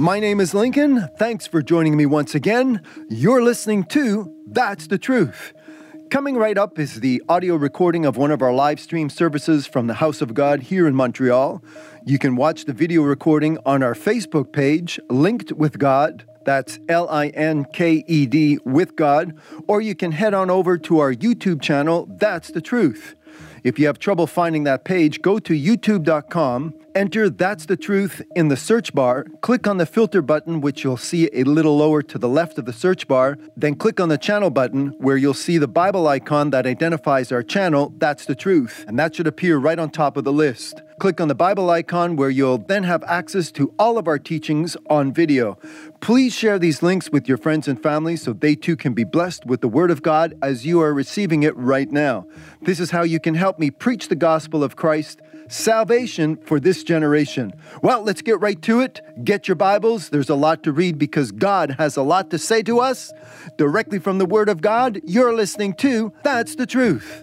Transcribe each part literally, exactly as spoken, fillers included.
My name is Lincoln. Thanks for joining me once again. You're listening to That's the Truth. Coming right up is the audio recording of one of our live stream services from the House of God here in Montreal. You can watch the video recording on our Facebook page, Linked with God. That's L I N K E D with God. Or you can head on over to our YouTube channel, That's the Truth. If you have trouble finding that page, go to youtube dot com, enter That's the Truth in the search bar, click on the filter button, which you'll see a little lower to the left of the search bar, then click on the channel button where you'll see the Bible icon that identifies our channel, That's the Truth, and that should appear right on top of the list. Click on the Bible icon where you'll then have access to all of our teachings on video. Please share these links with your friends and family so they too can be blessed with the Word of God as you are receiving it right now. This is how you can help me preach the gospel of Christ, salvation for this generation. Well, let's get right to it. Get your Bibles. There's a lot to read because God has a lot to say to us. Directly from the Word of God, you're listening to That's the Truth.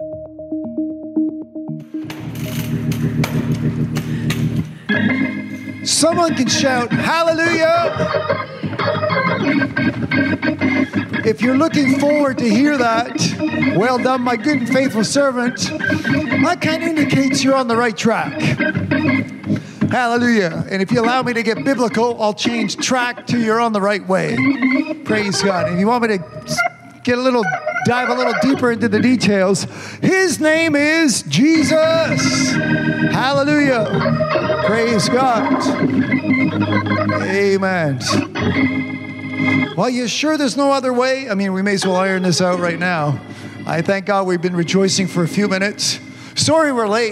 Someone can shout, hallelujah! If you're looking forward to hear that, well done, my good and faithful servant, that kind of indicates you're on the right track. Hallelujah. And if you allow me to get biblical, I'll change track to you're on the right way. Praise God. And you want me to get a little, dive a little deeper into the details, His name is Jesus. Hallelujah. Praise God. Amen. Well, you sure there's no other way? I mean, we may as well iron this out right now. I thank God we've been rejoicing for a few minutes. Sorry we're late.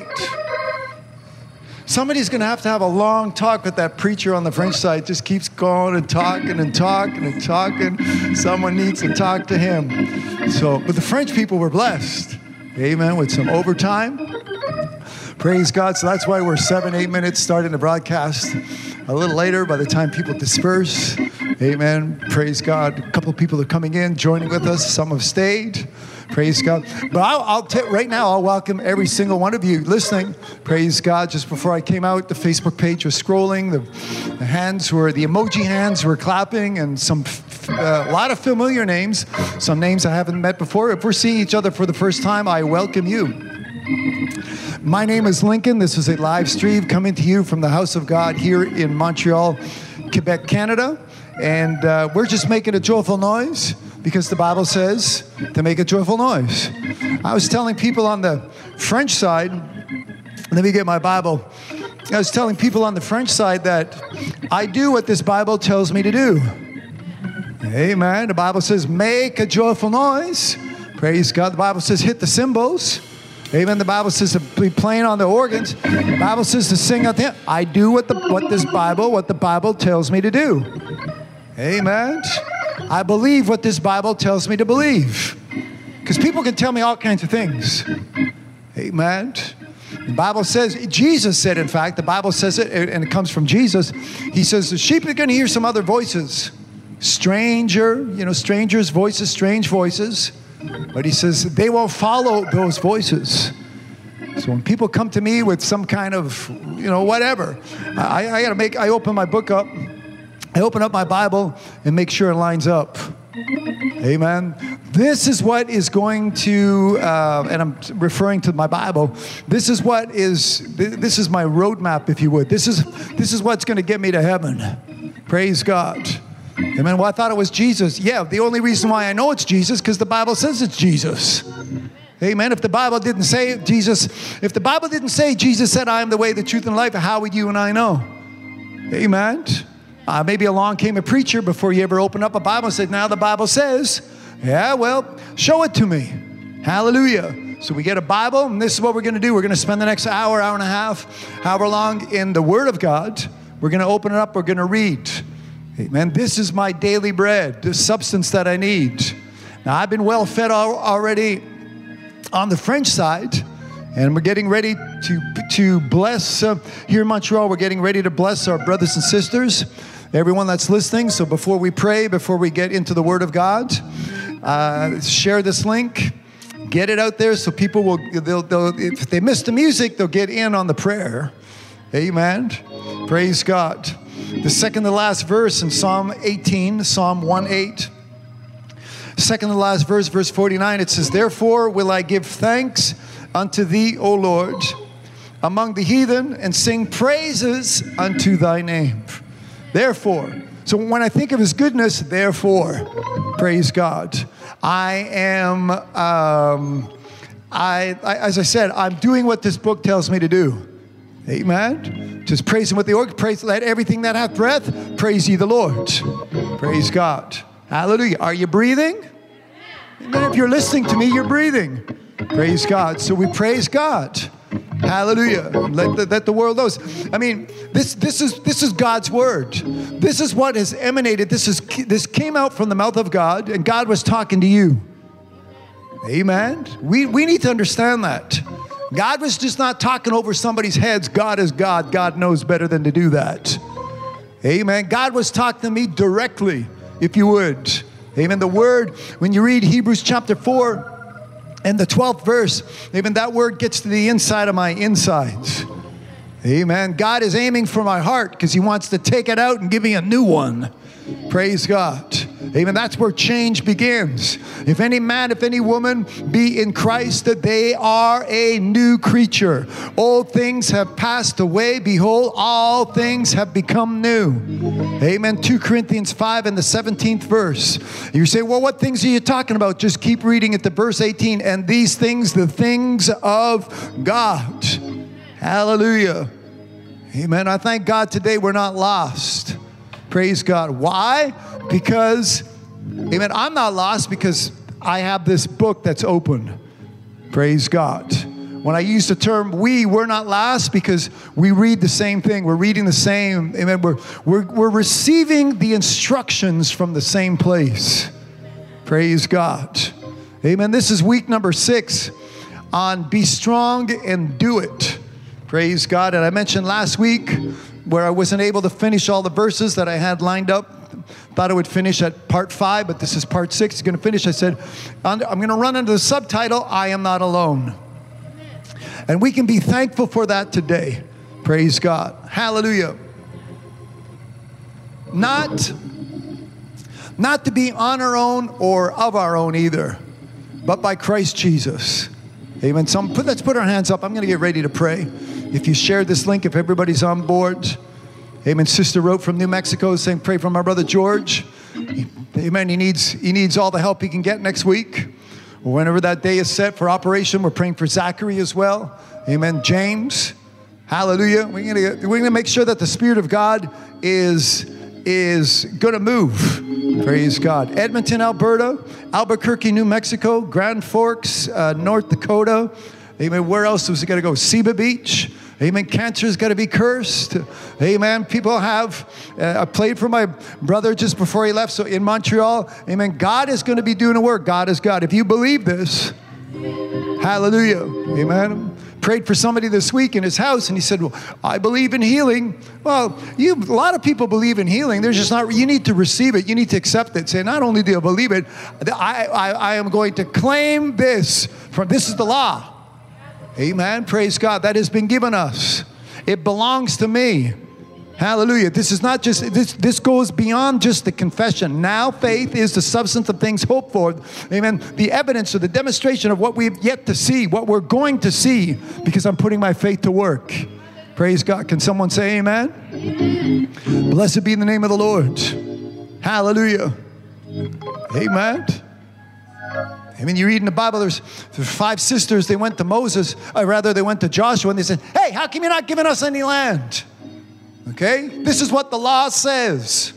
Somebody's going to have to have a long talk with that preacher on the French side. Just keeps going and talking and talking and talking. Someone needs to talk to him. So, but the French people were blessed. Amen. With some overtime. Praise God. So that's why we're seven, eight minutes starting the broadcast a little later by the time people disperse. Amen. Praise God. A couple of people are coming in, joining with us. Some have stayed. Praise God. But I'll, I'll t- right now, I'll welcome every single one of you listening. Praise God. Just before I came out, the Facebook page was scrolling. The, the hands were, the emoji hands were clapping, and some, f- uh, a lot of familiar names, some names I haven't met before. If we're seeing each other for the first time, I welcome you. My name is Lincoln. This is a live stream coming to you from the House of God here in Montreal, Quebec, Canada. And uh, we're just making a joyful noise because the Bible says to make a joyful noise. I was telling people on the French side, let me get my Bible. I was telling people on the French side that I do what this Bible tells me to do. Amen. The Bible says make a joyful noise. Praise God. The Bible says hit the cymbals. Amen. The Bible says to be playing on the organs. The Bible says to sing out there. I do what the what this Bible, what the Bible tells me to do. Amen. I believe what this Bible tells me to believe. Because people can tell me all kinds of things. Amen. The Bible says, Jesus said, in fact, the Bible says it, and it comes from Jesus. He says, the sheep are going to hear some other voices. Stranger, you know, strangers' voices, strange voices. But he says, they won't follow those voices. So when people come to me with some kind of, you know, whatever, I, I got to make, I open my book up. I open up my Bible and make sure it lines up. Amen. This is what is going to, uh, and I'm referring to my Bible. This is what is, this is my roadmap, if you would. This is, this is what's going to get me to heaven. Praise God. Amen. Well, I thought it was Jesus. Yeah, the only reason why I know it's Jesus because the Bible says it's Jesus. Amen. If the Bible didn't say Jesus, if the Bible didn't say Jesus said, I am the way, the truth, and life, how would you and I know? Amen. Uh, maybe along came a preacher before you ever opened up a Bible and said, now the Bible says, yeah, well, show it to me. Hallelujah. So we get a Bible, and this is what we're going to do. We're going to spend the next hour, hour and a half, however long in the Word of God. We're going to open it up. We're going to read. Amen. This is my daily bread, the substance that I need. Now, I've been well fed al- already on the French side, and we're getting ready to, to bless, uh, here in Montreal, we're getting ready to bless our brothers and sisters, everyone that's listening. So before we pray, before we get into the Word of God, uh, share this link, get it out there so people will, they'll, they'll, if they miss the music, they'll get in on the prayer. Amen. Praise God. the second to last verse in Psalm eighteen, Psalm one eight. Second to last verse, verse forty-nine, it says, therefore will I give thanks unto thee, O Lord, among the heathen, and sing praises unto thy name. Therefore, so when I think of his goodness, therefore, praise God. I am, um, I, I, as I said, I'm doing what this book tells me to do. Amen. Just praise him with the organ. Praise, let everything that hath breath, praise ye the Lord. Praise God. Hallelujah. Are you breathing? Amen. If you're listening to me, you're breathing. Praise God. So we praise God. Hallelujah. Let the, let the world knows. I mean, this this is this is God's word. This is what has emanated. This is this came out from the mouth of God, and God was talking to you. Amen. We we need to understand that. God was just not talking over somebody's heads. God is God. God knows better than to do that. Amen. God was talking to me directly, if you would. Amen. The word, when you read Hebrews chapter four and the twelfth verse, amen, that word gets to the inside of my insides. Amen. God is aiming for my heart because he wants to take it out and give me a new one. Praise God. Amen. That's where change begins. If any man, if any woman be in Christ, that they are a new creature. Old things have passed away. Behold, all things have become new. Amen. Second Corinthians five and the seventeenth verse. You say, well, what things are you talking about? Just keep reading it to verse eighteen. And these things, the things of God. Hallelujah. Amen. I thank God today we're not lost. Praise God. Why? Because, amen, I'm not lost because I have this book that's open. Praise God. When I use the term we, we're not lost because we read the same thing. We're reading the same, amen. We're, we're, we're receiving the instructions from the same place. Praise God. Amen. This is week number six on be strong and do it. Praise God. And I mentioned last week where I wasn't able to finish all the verses that I had lined up. Thought I would finish at part five, but this is part six. It's going to finish. I said, I'm going to run under the subtitle, I Am Not Alone. And we can be thankful for that today. Praise God. Hallelujah. Not, not to be on our own or of our own either, but by Christ Jesus. Amen. So put, let's put our hands up. I'm going to get ready to pray. If you share this link, if everybody's on board. Amen. Sister wrote from New Mexico saying, pray for my brother George. Amen. He needs, he needs all the help he can get next week. Whenever that day is set for operation, we're praying for Zachary as well. Amen. James. Hallelujah. We're going to, we're going to make sure that the Spirit of God is, is going to move. Praise God. Edmonton, Alberta. Albuquerque, New Mexico. Grand Forks, uh, North Dakota. Amen. Where else was it going to go? Seba Beach. Amen. Cancer's got to be cursed. Amen. People have, uh, I prayed for my brother just before he left. So in Montreal, amen. God is going to be doing a work. God is God. If you believe this, hallelujah. Amen. Prayed for somebody this week in his house and he said, well, I believe in healing. Well, you, a lot of people believe in healing. They're just not, you need to receive it. You need to accept it. Say, not only do I believe it, I, I, I am going to claim this from, this is the law. Amen. Praise God. That has been given us. It belongs to me. Hallelujah. This is not just, this, this goes beyond just the confession. Now faith is the substance of things hoped for. Amen. The evidence or the demonstration of what we've yet to see, what we're going to see, because I'm putting my faith to work. Praise God. Can someone say amen? Amen. Blessed be the name of the Lord. Hallelujah. Amen. I mean, you read in the Bible, there's, there's five sisters. They went to Moses, or rather they went to Joshua, and they said, hey, how come you're not giving us any land? Okay? This is what the law says.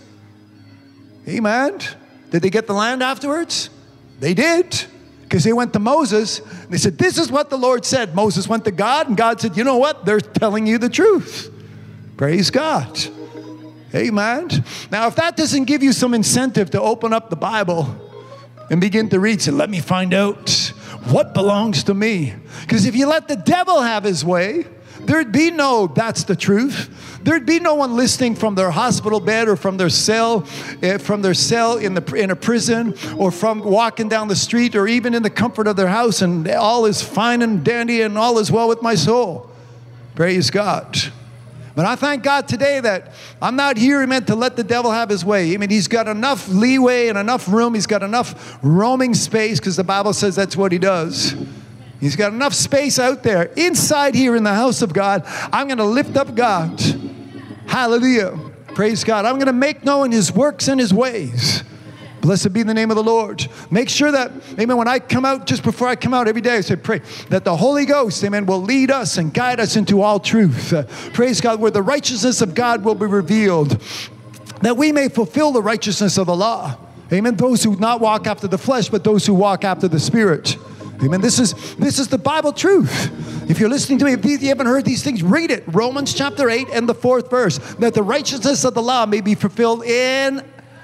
Amen. Did they get the land afterwards? They did. Because they went to Moses, and they said, this is what the Lord said. Moses went to God, and God said, you know what? They're telling you the truth. Praise God. Amen. Now, if that doesn't give you some incentive to open up the Bible and begin to read, say, let me find out what belongs to me. Because if you let the devil have his way, there'd be no, that's the truth. There'd be no one listening from their hospital bed or from their cell, uh, from their cell in the in a prison, or from walking down the street, or even in the comfort of their house, and all is fine and dandy and all is well with my soul. Praise God. But I thank God today that I'm not here, amen, to let the devil have his way. I mean, he's got enough leeway and enough room. He's got enough roaming space, because the Bible says that's what he does. He's got enough space out there. Inside here in the house of God, I'm going to lift up God. Hallelujah. Praise God. I'm going to make known his works and his ways. Blessed be the name of the Lord. Make sure that, amen, when I come out, just before I come out every day, I say, pray that the Holy Ghost, amen, will lead us and guide us into all truth. Uh, praise God, where the righteousness of God will be revealed, that we may fulfill the righteousness of the law. Amen. Those who not walk after the flesh, but those who walk after the Spirit. Amen. This is this is the Bible truth. If you're listening to me, if you haven't heard these things, read it. Romans chapter eight and the fourth verse. That the righteousness of the law may be fulfilled in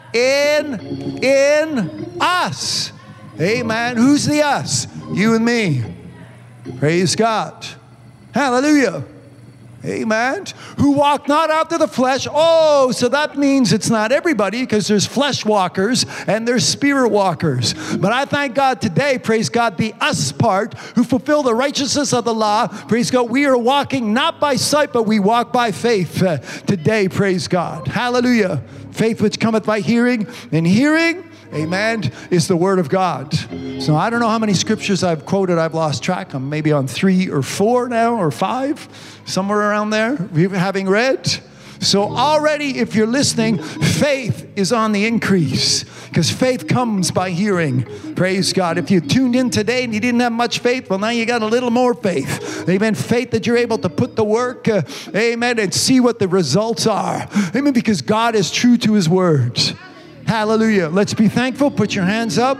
In, in us. Amen. Who's the us? You and me. Praise God. Hallelujah. Amen. Who walk not after the flesh. Oh, so that means it's not everybody, because there's flesh walkers and there's spirit walkers. But I thank God today, praise God, the us part, who fulfill the righteousness of the law. Praise God. We are walking not by sight, but we walk by faith uh, today. Praise God. Hallelujah. Faith which cometh by hearing, and hearing, amen, is the word of God. So I don't know how many scriptures I've quoted. I've lost track. I'm maybe on three or four now, or five, somewhere around there, having read. So already, if you're listening, faith is on the increase, because faith comes by hearing. Praise God. If you tuned in today and you didn't have much faith, well, now you got a little more faith. Amen. Faith that you're able to put the work, uh, amen, and see what the results are. Amen. Because God is true to his words. Hallelujah. Let's be thankful. Put your hands up.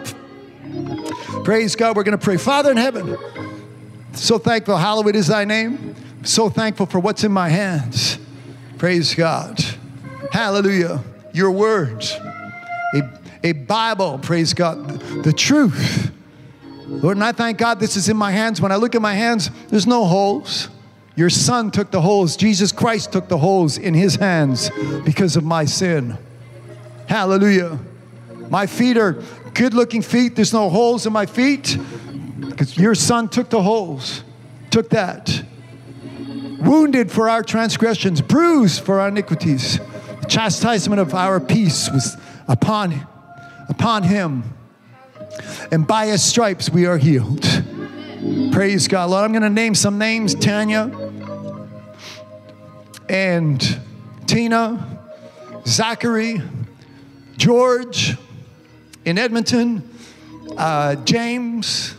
Praise God. We're going to pray. Father in heaven, so thankful. Hallowed is thy name. So thankful for what's in my hands. Praise God. Hallelujah. Your words. A, a Bible. Praise God. The truth. Lord, and I thank God this is in my hands. When I look at my hands, there's no holes. Your Son took the holes. Jesus Christ took the holes in his hands because of my sin. Hallelujah. My feet are good-looking feet. There's no holes in my feet because your Son took the holes. Took that. Wounded for our transgressions, bruised for our iniquities. The chastisement of our peace was upon, upon him. And by his stripes we are healed. Praise God. Lord, I'm going to name some names. Tanya and Tina, Zachary, George in Edmonton, uh, James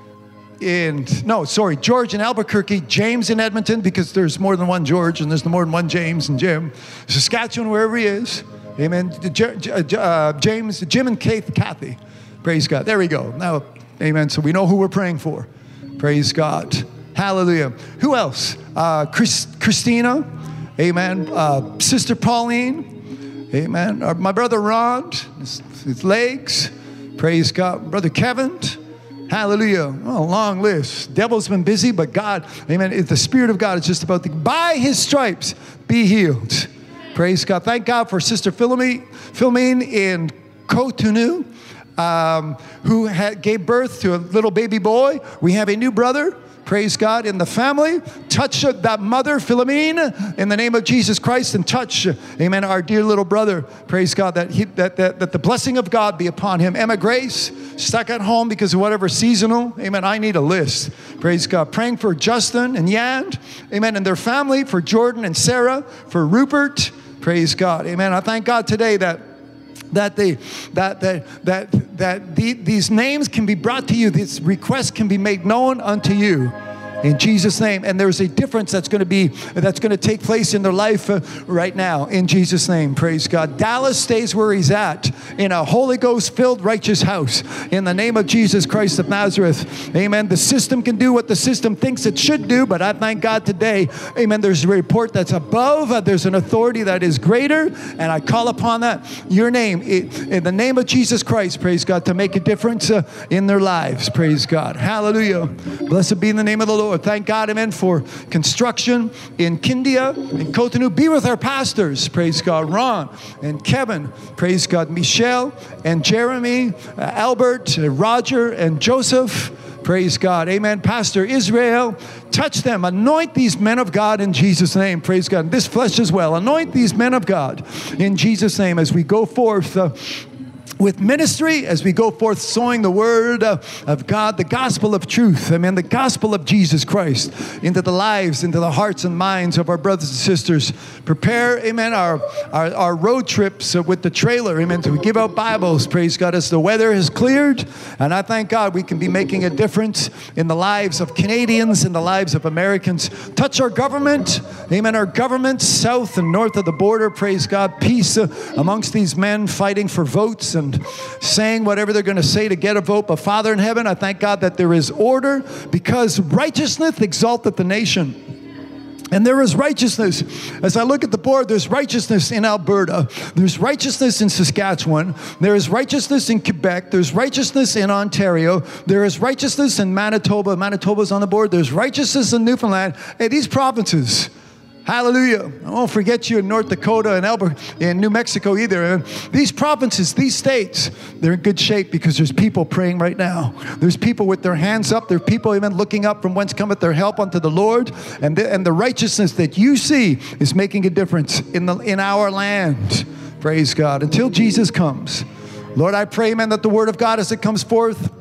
and, no, sorry, George in Albuquerque, James in Edmonton, because there's more than one George and there's more than one James and Jim. Saskatchewan, wherever he is. Amen. Uh, James, Jim and Kate, Kathy. Praise God. There we go. Now, amen. So we know who we're praying for. Praise God. Hallelujah. Who else? Uh, Chris, Christina. Amen. Uh, Sister Pauline. Amen. Uh, my brother Ron. His, his legs. Praise God. Brother Kevin. Hallelujah. Oh, long list. Devil's been busy, but God, amen. The Spirit of God is just about to, by his stripes, be healed. Praise God. Thank God for Sister Philomene, Philomene in Cotonou, um, who had, gave birth to a little baby boy. We have a new brother. Praise God in the family. Touch that mother, Philomene, in the name of Jesus Christ, and touch, amen, our dear little brother. Praise God, that, he, that, that, that the blessing of God be upon him. Emma Grace, stuck at home because of whatever seasonal. Amen. I need a list. Praise God. Praying for Justin and Yan. Amen. And their family, for Jordan and Sarah, for Rupert. Praise God. Amen. I thank God today that that they that that that that the, these names can be brought to you. These requests can be made known unto you. In Jesus' name. And there's a difference that's going to be, that's going to take place in their life uh, right now. In Jesus' name. Praise God. Dallas stays where he's at, in a Holy Ghost filled righteous house. In the name of Jesus Christ of Nazareth. Amen. The system can do what the system thinks it should do, but I thank God today. Amen. There's a report that's above. Uh, there's an authority that is greater. And I call upon that, your name, it, in the name of Jesus Christ, praise God, to make a difference uh, in their lives. Praise God. Hallelujah. Blessed be the name of the Lord. Thank God, amen, for construction in Kindia, in Cotonou. Be with our pastors, praise God, Ron and Kevin, praise God, Michelle and Jeremy, uh, Albert, uh, Roger and Joseph, Praise God. Amen. Pastor Israel, touch them. Anoint these men of God in Jesus' name. Praise God. This flesh as well. Anoint these men of God in Jesus' name as we go forth uh, with ministry, as we go forth sowing the word uh, of God, the gospel of truth, amen, the gospel of Jesus Christ into the lives, into the hearts and minds of our brothers and sisters. Prepare, amen, our, our, our road trips uh, with the trailer, amen, to give out Bibles, praise God, as the weather has cleared. And I thank God we can be making a difference in the lives of Canadians, in the lives of Americans. Touch our government, amen, our government south and north of the border, praise God, peace uh, amongst these men fighting for votes and saying whatever they're going to say to get a vote. But Father in heaven, I thank God that there is order, because righteousness exalteth the nation. And there is righteousness. As I look at the board, there's righteousness in Alberta. There's righteousness in Saskatchewan. There is righteousness in Quebec. There's righteousness in Ontario. There is righteousness in Manitoba. Manitoba's on the board. There's righteousness in Newfoundland. Hey, these provinces, hallelujah. I won't forget you in North Dakota and Alberta, in New Mexico either. And these provinces, these states, they're in good shape because there's people praying right now. There's people with their hands up. There are people even looking up from whence cometh their help unto the Lord. And the, and the righteousness that you see is making a difference in, the, in our land. Praise God. Until Jesus comes. Lord, I pray, amen, that the word of God as it comes forth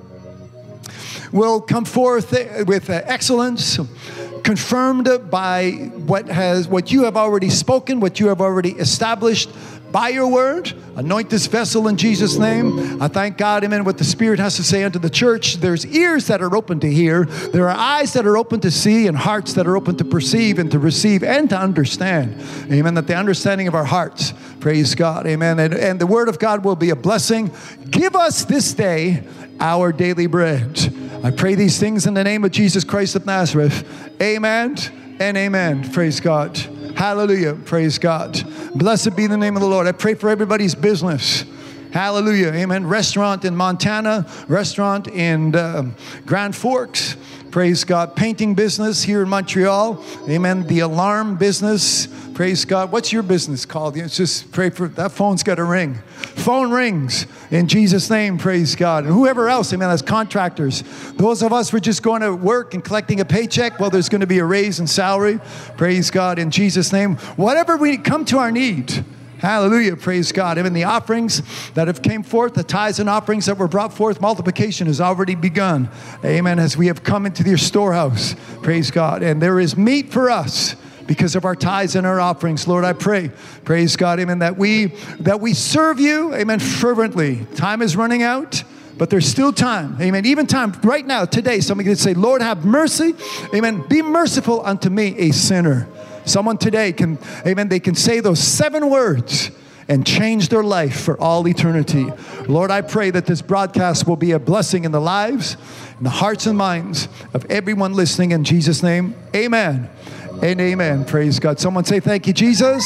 will come forth with excellence, confirmed by what has what you have already spoken, what you have already established by your word. Anoint this vessel in Jesus' name. I thank God, amen, what the Spirit has to say unto the church. There's ears that are open to hear. There are eyes that are open to see, and hearts that are open to perceive and to receive and to understand. Amen. That the understanding of our hearts, praise God, amen. And, and the word of God will be a blessing. Give us this day our daily bread. I pray these things in the name of Jesus Christ of Nazareth. Amen and amen. Praise God. Hallelujah. Praise God. Blessed be the name of the Lord. I pray for everybody's business. Hallelujah. Amen. Restaurant in Montana. Restaurant in uh, Grand Forks. Praise God. Painting business here in Montreal. Amen. The alarm business. Praise God. What's your business called? It's just pray for that phone's got to ring. Phone rings in Jesus' name. Praise God. And whoever else, amen, as contractors. Those of us who are just going to work and collecting a paycheck, well, there's going to be a raise in salary. Praise God in Jesus' name. Whatever we come to our need. Hallelujah. Praise God. Even the offerings that have came forth, the tithes and offerings that were brought forth, multiplication has already begun. Amen. As we have come into your storehouse. Praise God. And there is meat for us because of our tithes and our offerings. Lord, I pray, praise God, amen, that we, that we serve you, amen, fervently. Time is running out, but there's still time. Amen. Even time right now, today, somebody can say, Lord, have mercy. Amen. Be merciful unto me, a sinner. Someone today can, amen, they can say those seven words and change their life for all eternity. Lord, I pray that this broadcast will be a blessing in the lives, in the hearts and minds of everyone listening in Jesus' name. Amen and amen. Praise God. Someone say, thank you, Jesus.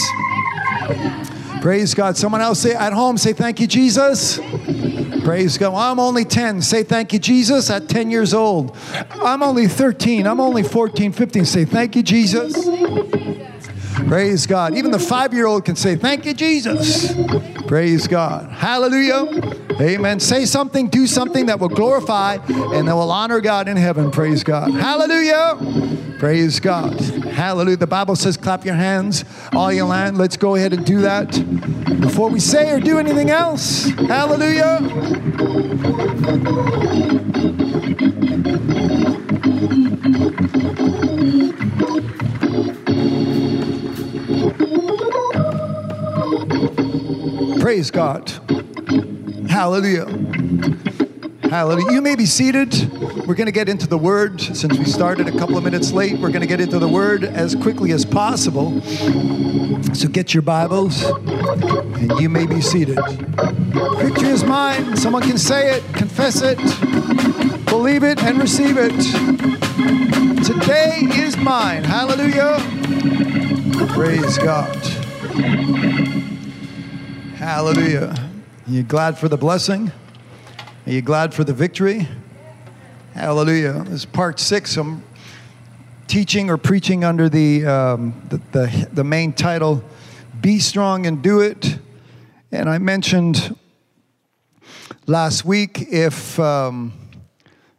Praise God. Someone else say at home, say, thank you, Jesus. Praise God. Well, I'm only ten. Say, thank you, Jesus, at ten years old. I'm only thirteen. I'm only fourteen, fifteen. Say, thank you, Jesus. Praise God. Even the five-year-old can say, thank you, Jesus. Praise God. Hallelujah. Amen. Say something, do something that will glorify and that will honor God in heaven. Praise God. Hallelujah. Praise God. Hallelujah. The Bible says, clap your hands, all your land. Let's go ahead and do that before we say or do anything else. Hallelujah. Praise God. Hallelujah. Hallelujah. You may be seated. We're going to get into the Word. Since we started a couple of minutes late, we're going to get into the Word as quickly as possible. So get your Bibles, and you may be seated. Victory is mine. Someone can say it, confess it, believe it, and receive it. Today is mine. Hallelujah. Praise God. Hallelujah. Are you glad for the blessing? Are you glad for the victory? Hallelujah. This is part six. I'm teaching or preaching under the, um, the, the, the main title, Be Strong and Do It. And I mentioned last week, if, um,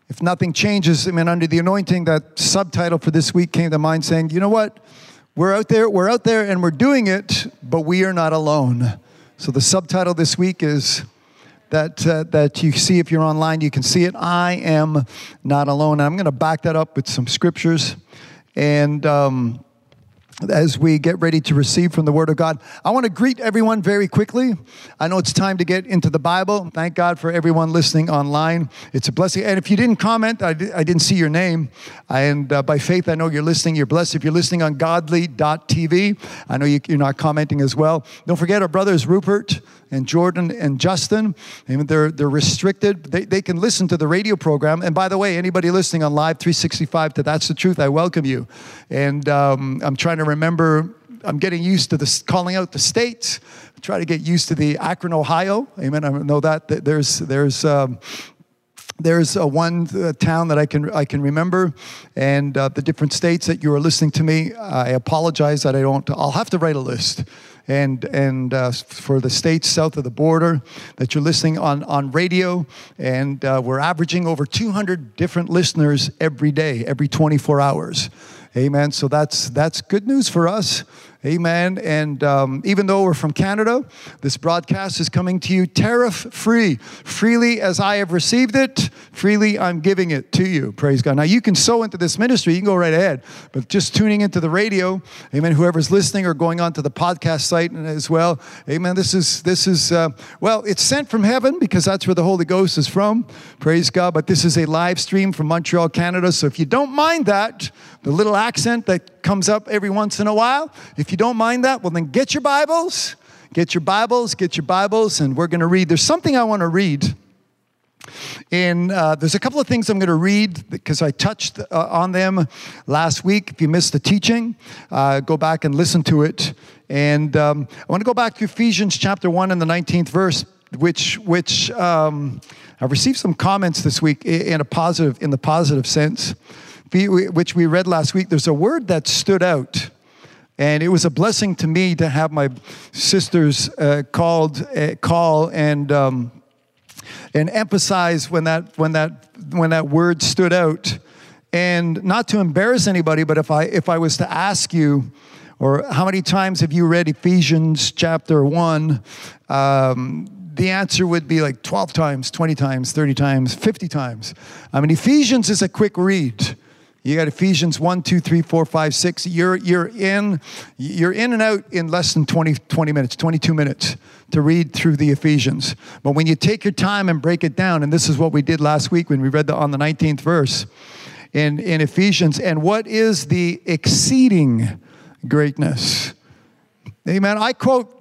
If nothing changes, I mean, under the anointing, that subtitle for this week came to mind saying, you know what? We're out there, we're out there and we're doing it, but we are not alone. So the subtitle this week is that uh, that you see if you're online, you can see it. I am not alone. And I'm going to back that up with some scriptures. And um, as we get ready to receive from the Word of God, I want to greet everyone very quickly. I know it's time to get into the Bible. Thank God for everyone listening online. It's a blessing. And if you didn't comment, I, di- I didn't see your name. And uh, by faith, I know you're listening. You're blessed. If you're listening on godly dot t v, I know you, you're not commenting as well. Don't forget our brothers Rupert and Jordan and Justin. And they're they're restricted. They they can listen to the radio program. And by the way, anybody listening on Live three sixty-five to That's the Truth, I welcome you. And um, I'm trying to remember, I'm getting used to this calling out the states. I try to get used to the Akron, Ohio. Amen. I know that there's there's um, there's a one uh, town that I can I can remember, and uh, the different states that you are listening to me. I apologize that I don't. I'll have to write a list. And and uh, for the states south of the border that you're listening on, on radio, and uh, we're averaging over two hundred different listeners every day, every twenty-four hours. Amen. So that's that's good news for us. Amen. And um, even though we're from Canada, this broadcast is coming to you tariff-free. Freely as I have received it, freely I'm giving it to you. Praise God. Now, you can sow into this ministry. You can go right ahead. But just tuning into the radio, amen, whoever's listening or going on to the podcast site as well, amen, this is, this is uh, well, it's sent from heaven because that's where the Holy Ghost is from. Praise God. But this is a live stream from Montreal, Canada. So if you don't mind that, the little accent that comes up every once in a while, if you don't mind that, well, then get your Bibles, get your Bibles, get your Bibles, and we're going to read. There's something I want to read. And uh, there's a couple of things I'm going to read because I touched uh, on them last week. If you missed the teaching, uh, go back and listen to it. And um, I want to go back to Ephesians chapter one and the nineteenth verse, which which um, I've received some comments this week in a positive, in the positive sense, which we read last week. There's a word that stood out. And it was a blessing to me to have my sisters uh, called uh, call and um, and emphasize when that when that when that word stood out. And not to embarrass anybody, but if I if I was to ask you, or how many times have you read Ephesians chapter one? Um, the answer would be like twelve times, twenty times, thirty times, fifty times. I mean, Ephesians is a quick read. You got Ephesians one, two, three, four, five, six. You're you're in you're in and out in less than twenty, twenty minutes, twenty-two minutes to read through the Ephesians. But when you take your time and break it down, and this is what we did last week when we read the, on the nineteenth verse in, in Ephesians, and what is the exceeding greatness? Amen. I quote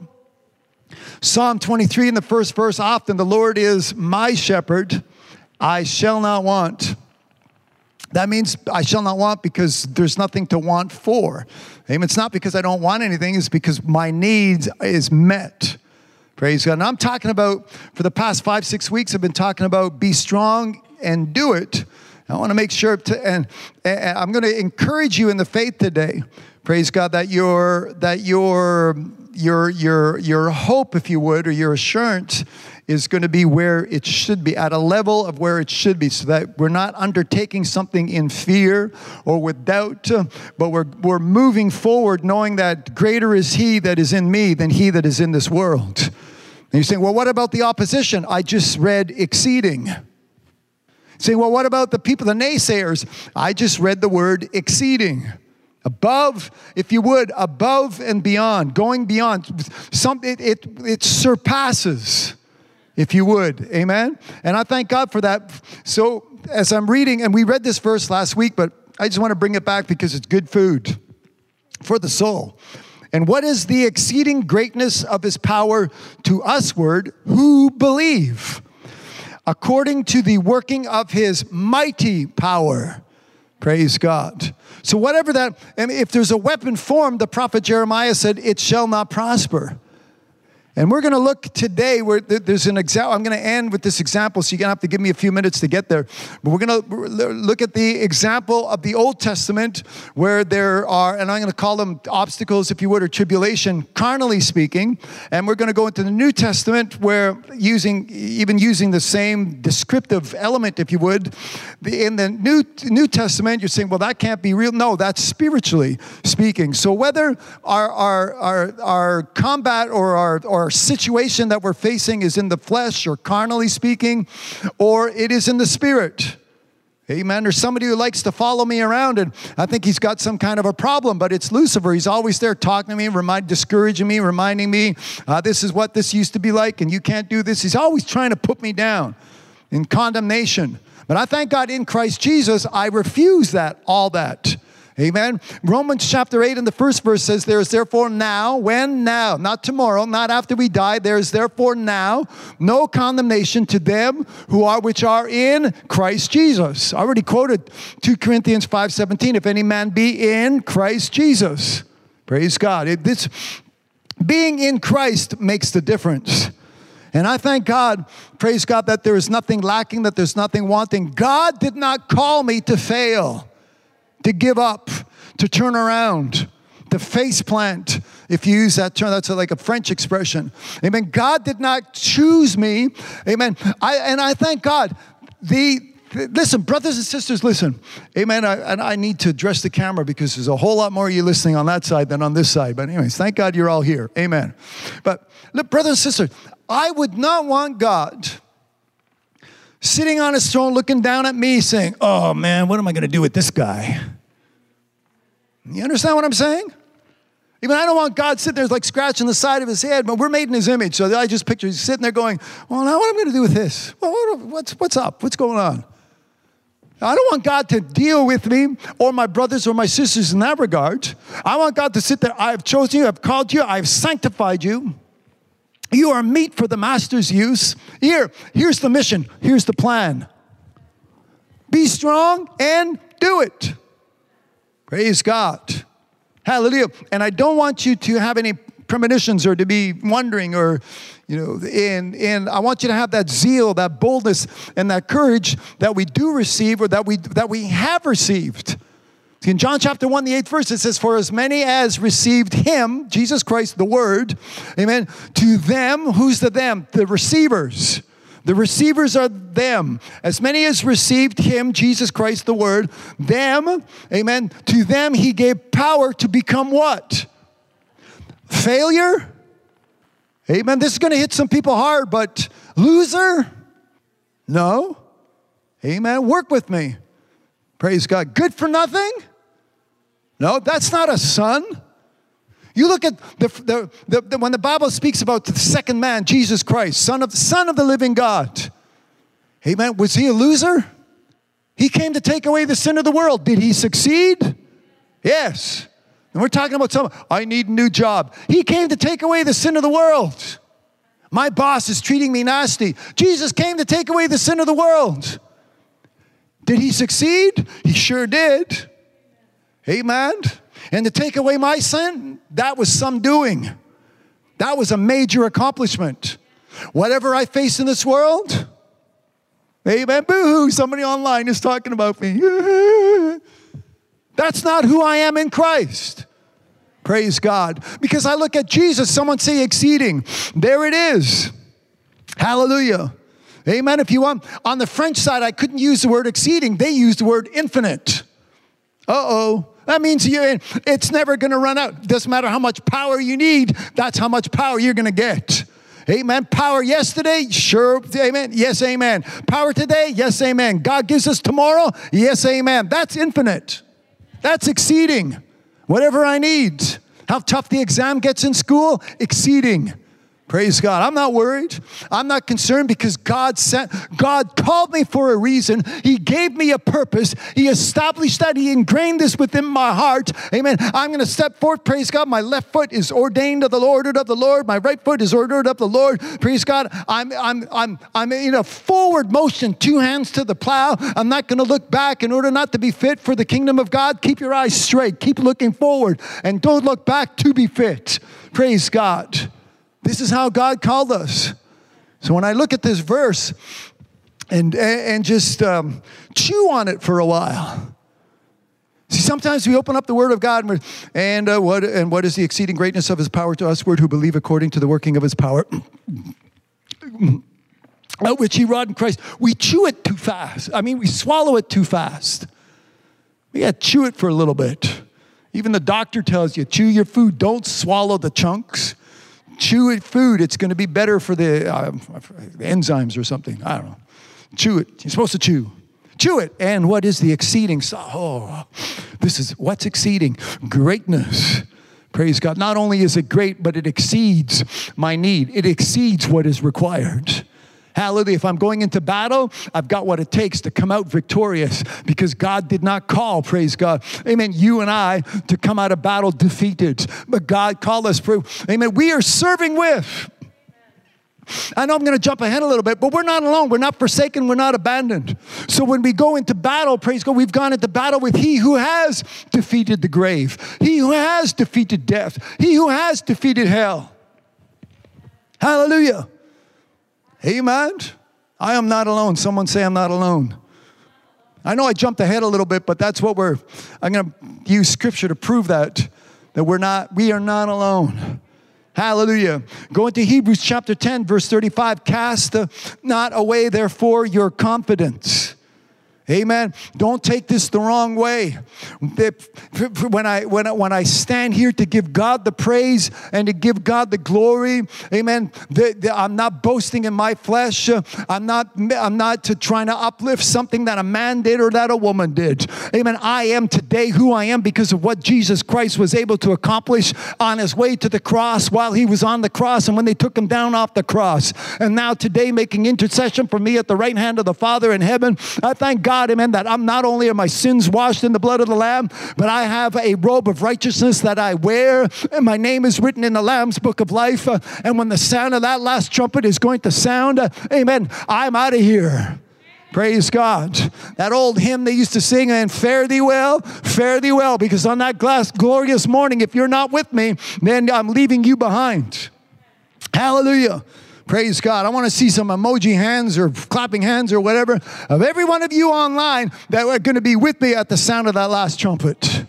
Psalm twenty-three in the first verse often, the Lord is my shepherd, I shall not want. That means I shall not want because there's nothing to want for. Amen. It's not because I don't want anything. It's because my needs is met. Praise God. And I'm talking about, for the past five, six weeks, I've been talking about be strong and do it. I want to make sure, to, and, and I'm going to encourage you in the faith today. Praise God, that your, that your, your, your, your hope, if you would, or your assurance is going to be where it should be, at a level of where it should be, so that we're not undertaking something in fear or with doubt, but we're we're moving forward knowing that greater is He that is in me than he that is in this world. And you're saying, well, what about the opposition? I just read exceeding. Saying, well, what about the people, the naysayers? I just read the word exceeding. Above, if you would, above and beyond, going beyond. Some, it, it, it surpasses. If you would, amen? And I thank God for that. So as I'm reading, and we read this verse last week, but I just want to bring it back because it's good food for the soul. And what is the exceeding greatness of His power to usward who believe? According to the working of His mighty power. Praise God. So whatever that, and if there's a weapon formed, the prophet Jeremiah said, it shall not prosper. And we're going to look today where there's an example. I'm going to end with this example, so you're going to have to give me a few minutes to get there. But we're going to look at the example of the Old Testament where there are, and I'm going to call them obstacles, if you would, or tribulation, carnally speaking. And we're going to go into the New Testament where using, even using the same descriptive element, if you would, in the New, New Testament, you're saying, well, that can't be real. No, that's spiritually speaking. So whether our, our, our, our combat or our, or our situation that we're facing is in the flesh or carnally speaking, or it is in the spirit. Amen. There's somebody who likes to follow me around, and I think he's got some kind of a problem, but it's Lucifer. He's always there talking to me, remind, discouraging me, reminding me, uh, this is what this used to be like, and you can't do this. He's always trying to put me down in condemnation. But I thank God in Christ Jesus, I refuse that, all that. Amen. Romans chapter eight in the first verse says, there is therefore now, when now, not tomorrow, not after we die, there is therefore now no condemnation to them who are, which are in Christ Jesus. I already quoted two Corinthians five seventeen, if any man be in Christ Jesus. Praise God. It, this, being in Christ makes the difference. And I thank God, praise God, that there is nothing lacking, that there's nothing wanting. God did not call me to fail, to give up, to turn around, to face plant. If you use that term, that's like a French expression. Amen. God did not choose me. Amen. I, and I thank God. The Listen, brothers and sisters, listen. Amen. I, and I need to address the camera because there's a whole lot more of you listening on that side than on this side. But anyways, thank God you're all here. Amen. But look, brothers and sisters, I would not want God sitting on his throne looking down at me saying, oh man, what am I going to do with this guy? You understand what I'm saying? Even I don't want God sitting there like scratching the side of his head, but we're made in his image. So I just picture he's sitting there going, well, now what am I going to do with this? Well, what, what's, what's up? What's going on? I don't want God to deal with me or my brothers or my sisters in that regard. I want God to sit there. I have chosen you. I have called you. I have sanctified you. You are meat for the master's use. Here, here's the mission. Here's the plan. Be strong and do it. Praise God. Hallelujah. And I don't want you to have any premonitions or to be wondering or, you know, and, and I want you to have that zeal, that boldness, and that courage that we do receive or that we, that we have received. In John chapter one, the eighth verse, it says, for as many as received him, Jesus Christ, the word, amen, to them, who's the them? The receivers. The receivers are them. As many as received him, Jesus Christ, the word, them, amen, to them he gave power to become what? Failure? Amen. This is going to hit some people hard, but loser? No. Amen. Work with me. Praise God. Good for nothing? No, that's not a son. You look at the, the, the, the when the Bible speaks about the second man, Jesus Christ, son of, son of the living God. Amen. Was he a loser? He came to take away the sin of the world. Did he succeed? Yes. And we're talking about someone, I need a new job. He came to take away the sin of the world. My boss is treating me nasty. Jesus came to take away the sin of the world. Did he succeed? He sure did. Amen. And to take away my sin, that was some doing. That was a major accomplishment. Whatever I face in this world, amen, boo-hoo, somebody online is talking about me. That's not who I am in Christ. Praise God. Because I look at Jesus, someone say exceeding. There it is. Hallelujah. Amen. If you want, on the French side, I couldn't use the word exceeding. They used the word infinite. Uh-oh. That means you're, it's never going to run out. Doesn't matter how much power you need. That's how much power you're going to get. Amen. Power yesterday? Sure. Amen. Yes, amen. Power today? Yes, amen. God gives us tomorrow? Yes, amen. That's infinite. That's exceeding. Whatever I need. How tough the exam gets in school? Exceeding. Praise God. I'm not worried. I'm not concerned because God sent, God called me for a reason. He gave me a purpose. He established that. He ingrained this within my heart. Amen. I'm going to step forth. Praise God. My left foot is ordained of the Lord, ordered of the Lord. My right foot is ordered of the Lord. Praise God. I'm, I'm, I'm, I'm in a forward motion, two hands to the plow. I'm not going to look back in order not to be fit for the kingdom of God. Keep your eyes straight. Keep looking forward and don't look back to be fit. Praise God. This is how God called us. So when I look at this verse and, and just um, chew on it for a while. See, sometimes we open up the Word of God and, we're, and, uh, what, and what is the exceeding greatness of His power to us, who believe according to the working of His power, at which He wrought in Christ. We chew it too fast. I mean, we swallow it too fast. We got to chew it for a little bit. Even the doctor tells you, chew your food. Don't swallow the chunks. Chew it food. It's going to be better for the uh, enzymes or something. I don't know. Chew it. You're supposed to chew. Chew it. And what is the exceeding? Oh, this is what's exceeding? Greatness. Praise God. Not only is it great, but it exceeds my need. It exceeds what is required. Hallelujah. If I'm going into battle, I've got what it takes to come out victorious because God did not call, praise God, amen, you and I to come out of battle defeated. But God called us, amen, we are serving with. I know I'm going to jump ahead a little bit, but we're not alone. We're not forsaken. We're not abandoned. So when we go into battle, praise God, we've gone into battle with He who has defeated the grave. He who has defeated death. He who has defeated hell. Hallelujah. Amen. I am not alone. Someone say I'm not alone. I know I jumped ahead a little bit, but that's what we're, I'm going to use scripture to prove that, that we're not, we are not alone. Hallelujah. Go into Hebrews chapter ten, verse thirty-five. Cast not away, therefore, your confidence. Amen. Don't take this the wrong way. When I, when, I, when I stand here to give God the praise and to give God the glory, amen, the, the, I'm not boasting in my flesh. I'm not, I'm not to trying to uplift something that a man did or that a woman did. Amen. I am today who I am because of what Jesus Christ was able to accomplish on His way to the cross while He was on the cross and when they took Him down off the cross. And now today making intercession for me at the right hand of the Father in heaven. I thank God, amen, that I'm not only are my sins washed in the blood of the Lamb, but I have a robe of righteousness that I wear, and my name is written in the Lamb's book of life. Uh, and when the sound of that last trumpet is going to sound, uh, amen, I'm out of here. Praise God. That old hymn they used to sing, and fare thee well, fare thee well, because on that glass, glorious morning, if you're not with me, then I'm leaving you behind. Hallelujah. Praise God. I want to see some emoji hands or clapping hands or whatever of every one of you online that are going to be with me at the sound of that last trumpet.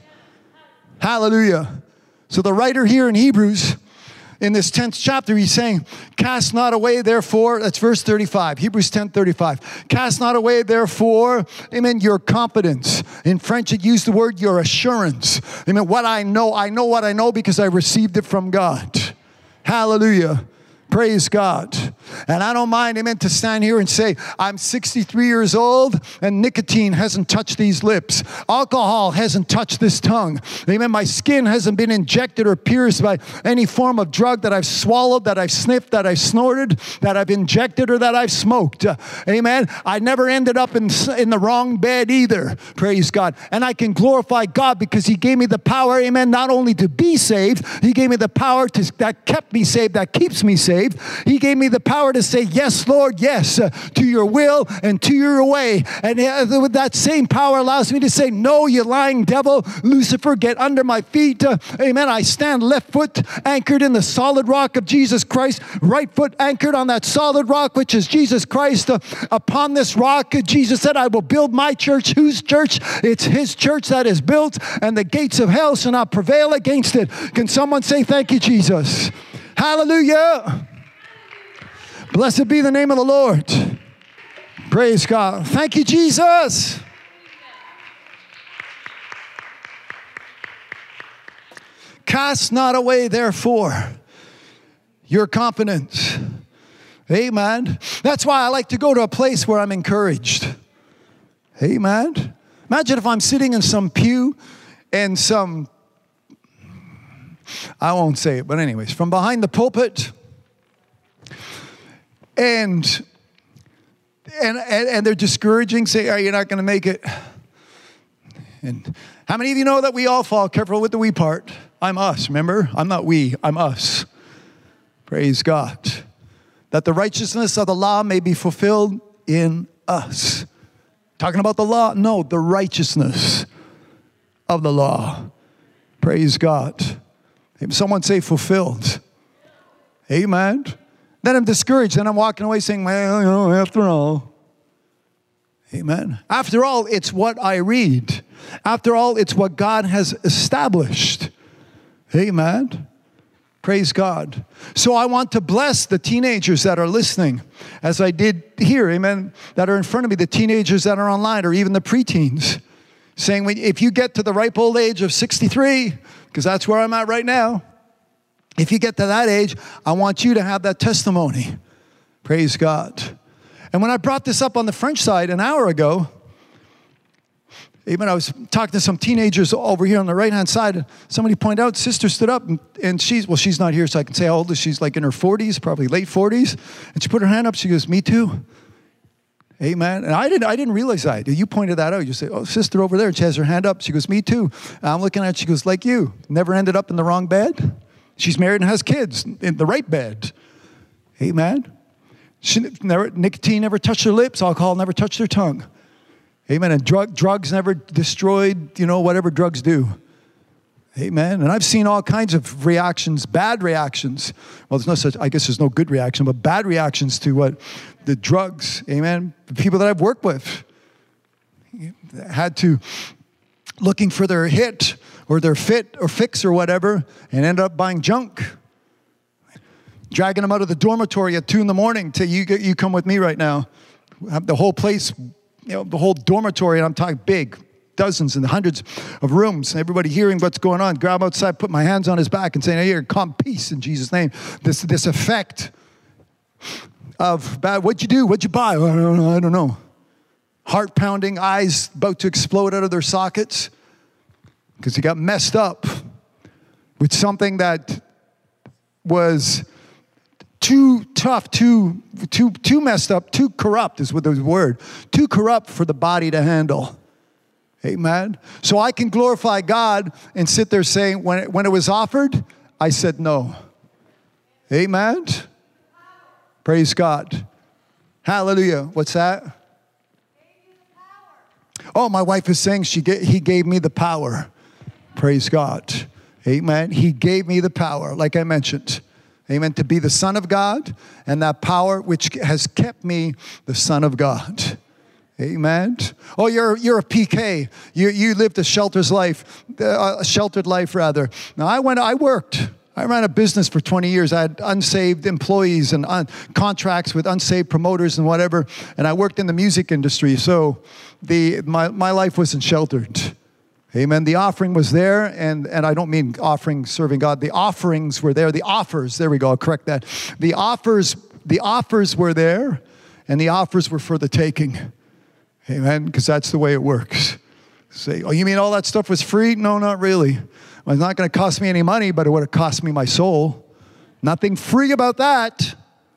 Hallelujah. So the writer here in Hebrews, in this tenth chapter, he's saying, cast not away, therefore, that's verse thirty-five, Hebrews ten thirty-five. Cast not away, therefore, amen, your confidence. In French, it used the word your assurance. Amen, what I know, I know what I know because I received it from God. Hallelujah. Praise God. And I don't mind, amen, to stand here and say, I'm sixty-three years old and nicotine hasn't touched these lips. Alcohol hasn't touched this tongue. Amen. My skin hasn't been injected or pierced by any form of drug that I've swallowed, that I've sniffed, that I've snorted, that I've injected, or that I've smoked. Uh, amen. I never ended up in, in the wrong bed either. Praise God. And I can glorify God because He gave me the power, amen, not only to be saved, He gave me the power to, that kept me saved, that keeps me saved. He gave me the power to say, yes, Lord, yes, uh, to your will and to your way. And uh, with that same power allows me to say, no, you lying devil, Lucifer, get under my feet. Uh, amen. I stand left foot anchored in the solid rock of Jesus Christ, right foot anchored on that solid rock, which is Jesus Christ. Uh, upon this rock, uh, Jesus said, I will build my church. Whose church? It's His church that is built, and the gates of hell shall not prevail against it. Can someone say, thank you, Jesus? Hallelujah. Blessed be the name of the Lord. Praise God. Thank you, Jesus. Cast not away, therefore, your confidence. Amen. That's why I like to go to a place where I'm encouraged. Amen. Imagine if I'm sitting in some pew and some, I won't say it, but anyways, from behind the pulpit, And, and and and they're discouraging, say, oh, you're not going to make it. And how many of you know that we all fall? Careful with the we part. I'm us, remember? I'm not we, I'm us. Praise God. That the righteousness of the law may be fulfilled in us. Talking about the law? No, the righteousness of the law. Praise God. Someone say fulfilled. Amen. Then I'm discouraged. Then I'm walking away saying, well, you know, after all. Amen. After all, it's what I read. After all, it's what God has established. Amen. Praise God. So I want to bless the teenagers that are listening, as I did here, amen, that are in front of me, the teenagers that are online, or even the preteens, saying, if you get to the ripe old age of sixty-three, because that's where I'm at right now, if you get to that age, I want you to have that testimony. Praise God. And when I brought this up on the French side an hour ago, even I was talking to some teenagers over here on the right-hand side. Somebody pointed out, sister stood up, and, and she's, well, she's not here, so I can say how old is she. She's like in her forties, probably late forties. And she put her hand up. She goes, me too. Amen. And I didn't, I didn't realize that. You pointed that out. You say, oh, sister over there. And she has her hand up. She goes, me too. And I'm looking at her. She goes, like you. Never ended up in the wrong bed. She's married and has kids in the right bed. Amen. She never, nicotine never touched her lips. Alcohol never touched her tongue. Amen. And drug, drugs never destroyed, you know, whatever drugs do. Amen. And I've seen all kinds of reactions, bad reactions. Well, there's no such, I guess there's no good reaction, but bad reactions to what the drugs. Amen. The people that I've worked with had to, looking for their hit or their fit or fix or whatever, and end up buying junk. Dragging them out of the dormitory at two in the morning to you, you come with me right now. Have the whole place, you know, the whole dormitory, and I'm talking big, dozens and hundreds of rooms, everybody hearing what's going on. Grab outside, put my hands on his back and saying, hey, here, come, peace in Jesus' name. This this effect of bad, what'd you do? What'd you buy? I don't know. I don't know. Heart pounding, eyes about to explode out of their sockets because he got messed up with something that was too tough, too, too, too messed up, too corrupt is what the word, too corrupt for the body to handle. Amen. So I can glorify God and sit there saying, when it, when it was offered, I said no. Amen. Praise God. Hallelujah. What's that? Oh, my wife is saying she get, he gave me the power. Praise God. Amen. He gave me the power, like I mentioned. Amen. To be the Son of God, and that power which has kept me the Son of God. Amen. Oh, you're you're a P K. You you lived a shelter's life, uh, a sheltered life rather. Now I went. I worked. I ran a business for twenty years. I had unsaved employees and un- contracts with unsaved promoters and whatever. And I worked in the music industry. So the my my life wasn't sheltered. Amen. The offering was there, and, and I don't mean offering serving God. The offerings were there. The offers, there we go, I'll correct that. The offers, the offers were there, and the offers were for the taking. Amen, because that's the way it works. Say, oh, you mean all that stuff was free? No, not really. Well, it's not going to cost me any money, but it would have cost me my soul. Nothing free about that.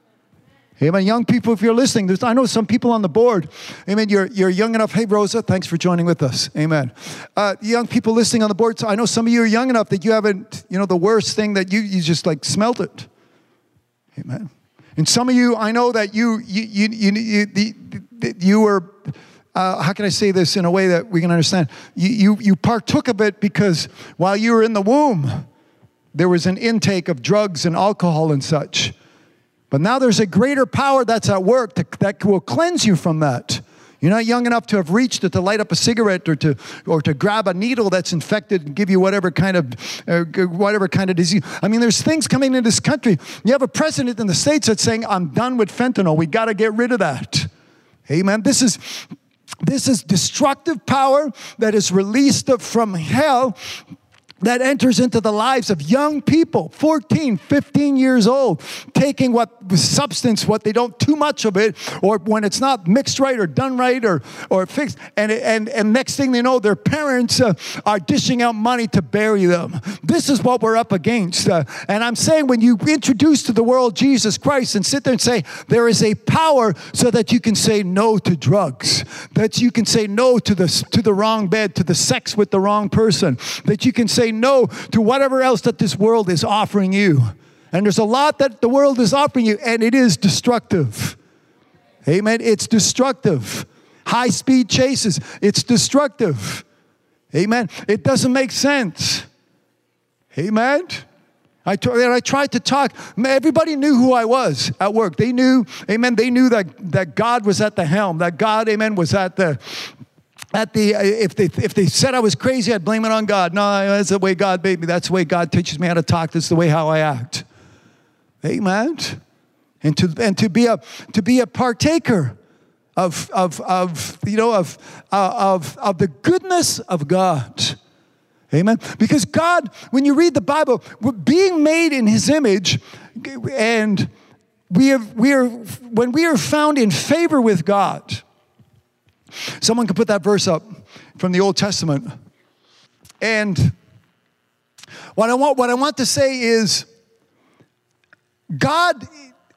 Amen. Young people, if you're listening, there's, I know some people on the board. Amen. You're you're young enough. Hey, Rosa, thanks for joining with us. Amen. Uh, young people listening on the board. So I know some of you are young enough that you haven't, you know, the worst thing that you you just like smelt it. Amen. And some of you, I know that you you you you you, you, you, you were. Uh, how can I say this in a way that we can understand? You, you you partook of it because while you were in the womb, there was an intake of drugs and alcohol and such. But now there's a greater power that's at work to, that will cleanse you from that. You're not young enough to have reached it to light up a cigarette or to or to grab a needle that's infected and give you whatever kind of uh, whatever kind of disease. I mean, there's things coming in this country. You have a president in the States that's saying, "I'm done with fentanyl. We got to get rid of that." Amen. This is this is destructive power that is released from hell, that enters into the lives of young people, fourteen, fifteen years old, taking what substance, what they don't, too much of it, or when it's not mixed right or done right or or fixed. And and, and next thing they know, their parents uh, are dishing out money to bury them. This is what we're up against. Uh, and I'm saying when you introduce to the world Jesus Christ and sit there and say, there is a power so that you can say no to drugs, that you can say no to the, to the wrong bed, to the sex with the wrong person, that you can say no to whatever else that this world is offering you. And there's a lot that the world is offering you, and it is destructive. Amen. It's destructive. High-speed chases. It's destructive. Amen. It doesn't make sense. Amen. I, t- and I tried to talk. Everybody knew who I was at work. They knew, amen, they knew that, that God was at the helm, that God, amen, was at the, at the, if they if they said I was crazy, I'd blame it on God. No, that's the way God made me. That's the way God teaches me how to talk. That's the way how I act. Amen. And to and to be a to be a partaker of of of you know of uh, of of the goodness of God. Amen. Because God, when you read the Bible, we're being made in His image, and we have we are when we are found in favor with God. Someone can put that verse up from the Old Testament. And what I want what I want to say is, God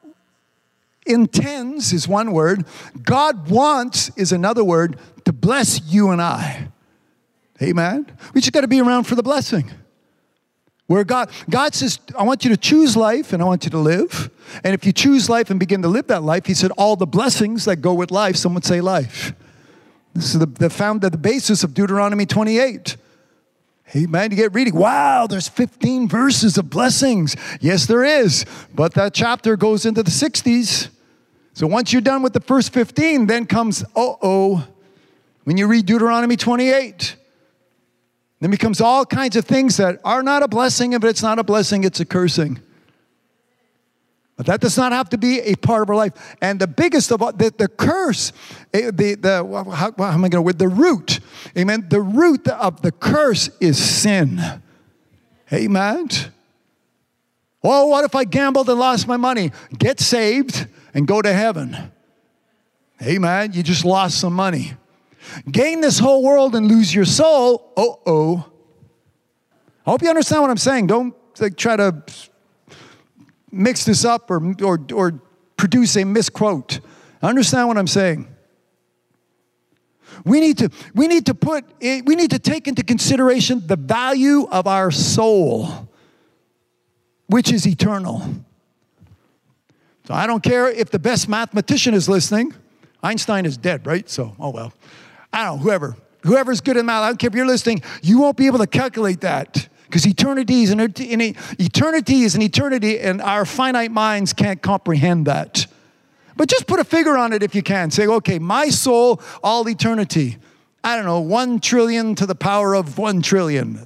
intends is one word. God wants is another word, to bless you and I. Amen. We just got to be around for the blessing. Where God, God says, I want you to choose life and I want you to live. And if you choose life and begin to live that life, He said, all the blessings that go with life, someone say life. This is the, the found the basis of Deuteronomy twenty-eight. Amen. You get reading. Wow, there's fifteen verses of blessings. Yes, there is. But that chapter goes into the sixties. So once you're done with the first fifteen, then comes, uh-oh, when you read Deuteronomy twenty-eight. Then becomes all kinds of things that are not a blessing. If it's not a blessing, it's a cursing. But that does not have to be a part of our life. And the biggest of all, the, the curse, the, the how, how am I going to, with the root, amen, the root of the curse is sin. Amen. Oh, what if I gambled and lost my money? Get saved and go to heaven. Amen. You just lost some money. Gain this whole world and lose your soul. Uh-oh. I hope you understand what I'm saying. Don't like, try to mix this up or, or, or produce a misquote. Understand what I'm saying. We need to, we need to put, we need to take into consideration the value of our soul, which is eternal. So I don't care if the best mathematician is listening. Einstein is dead, right? So, oh well. I don't know, whoever. Whoever's good at math, I don't care if you're listening, you won't be able to calculate that. Because eternity is an, eternity is an eternity, and our finite minds can't comprehend that. But just put a figure on it if you can. Say, okay, my soul, all eternity. I don't know, one trillion to the power of one trillion.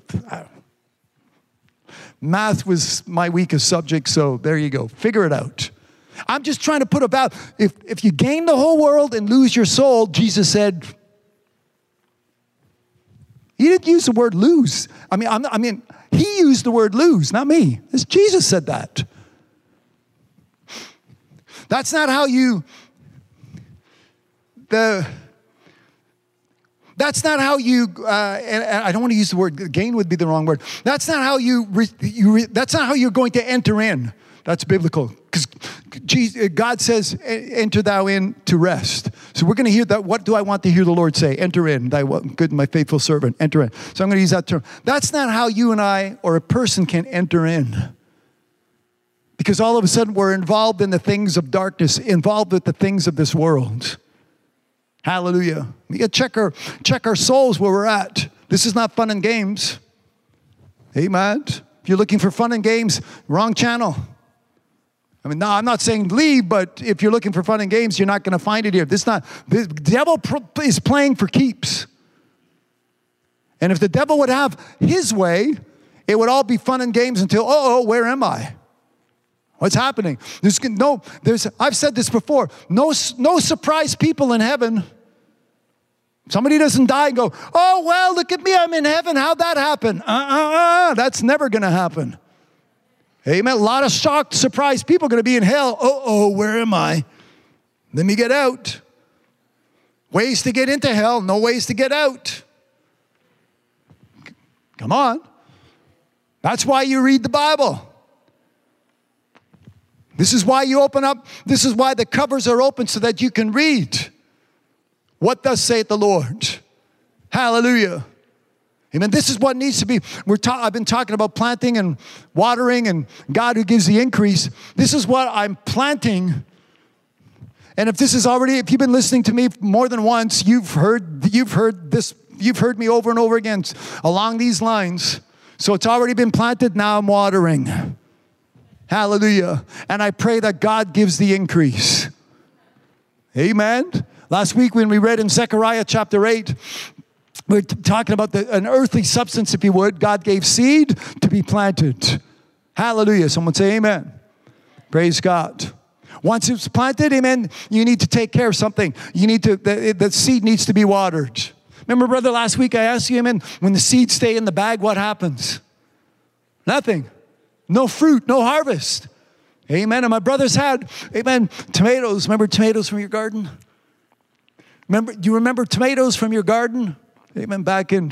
Math was my weakest subject, so there you go. Figure it out. I'm just trying to put about, if, if you gain the whole world and lose your soul, Jesus said, He didn't use the word lose. I mean, I'm, I mean, He used the word lose, not me. It's Jesus said that. That's not how you, the, that's not how you, uh, and, and I don't want to use the word, gain would be the wrong word. That's not how you, re, you re, that's not how you're going to enter in. That's biblical. Because God says, enter thou in to rest. So we're going to hear that. What do I want to hear the Lord say? Enter in, thy good and my faithful servant, enter in. So I'm going to use that term. That's not how you and I or a person can enter in. Because all of a sudden we're involved in the things of darkness, involved with the things of this world. Hallelujah. We got to check our, check our souls where we're at. This is not fun and games. Amen. If you're looking for fun and games, wrong channel. I mean, no, I'm not saying leave, but if you're looking for fun and games, you're not going to find it here. This not, the devil is playing for keeps. And if the devil would have his way, it would all be fun and games until, oh, oh, where am I? What's happening? There's no, there's, I've said this before, no, no surprise people in heaven. Somebody doesn't die and go, oh, well, look at me, I'm in heaven. How'd that happen? Uh-uh-uh, that's never going to happen. Amen. A lot of shocked, surprised people are going to be in hell. Uh-oh, where am I? Let me get out. Ways to get into hell, no ways to get out. Come on. That's why you read the Bible. This is why you open up. This is why the covers are open so that you can read. What thus saith the Lord? Hallelujah. Amen. This is what needs to be. We're ta- I've been talking about planting and watering and God who gives the increase. This is what I'm planting. And if this is already, if you've been listening to me more than once, you've heard, you've heard this, you've heard me over and over again along these lines. So it's already been planted. Now I'm watering. Hallelujah. And I pray that God gives the increase. Amen. Last week when we read in Zechariah chapter eight, we're talking about the, an earthly substance, if you would. God gave seed to be planted. Hallelujah. Someone say amen. Praise God. Once it's planted, amen, you need to take care of something. You need to, the, the seed needs to be watered. Remember, brother, last week I asked you, amen, when the seeds stay in the bag, what happens? Nothing. No fruit, no harvest. Amen. And my brothers had, amen, tomatoes. Remember tomatoes from your garden? Remember, do you remember tomatoes from your garden? Amen. Back in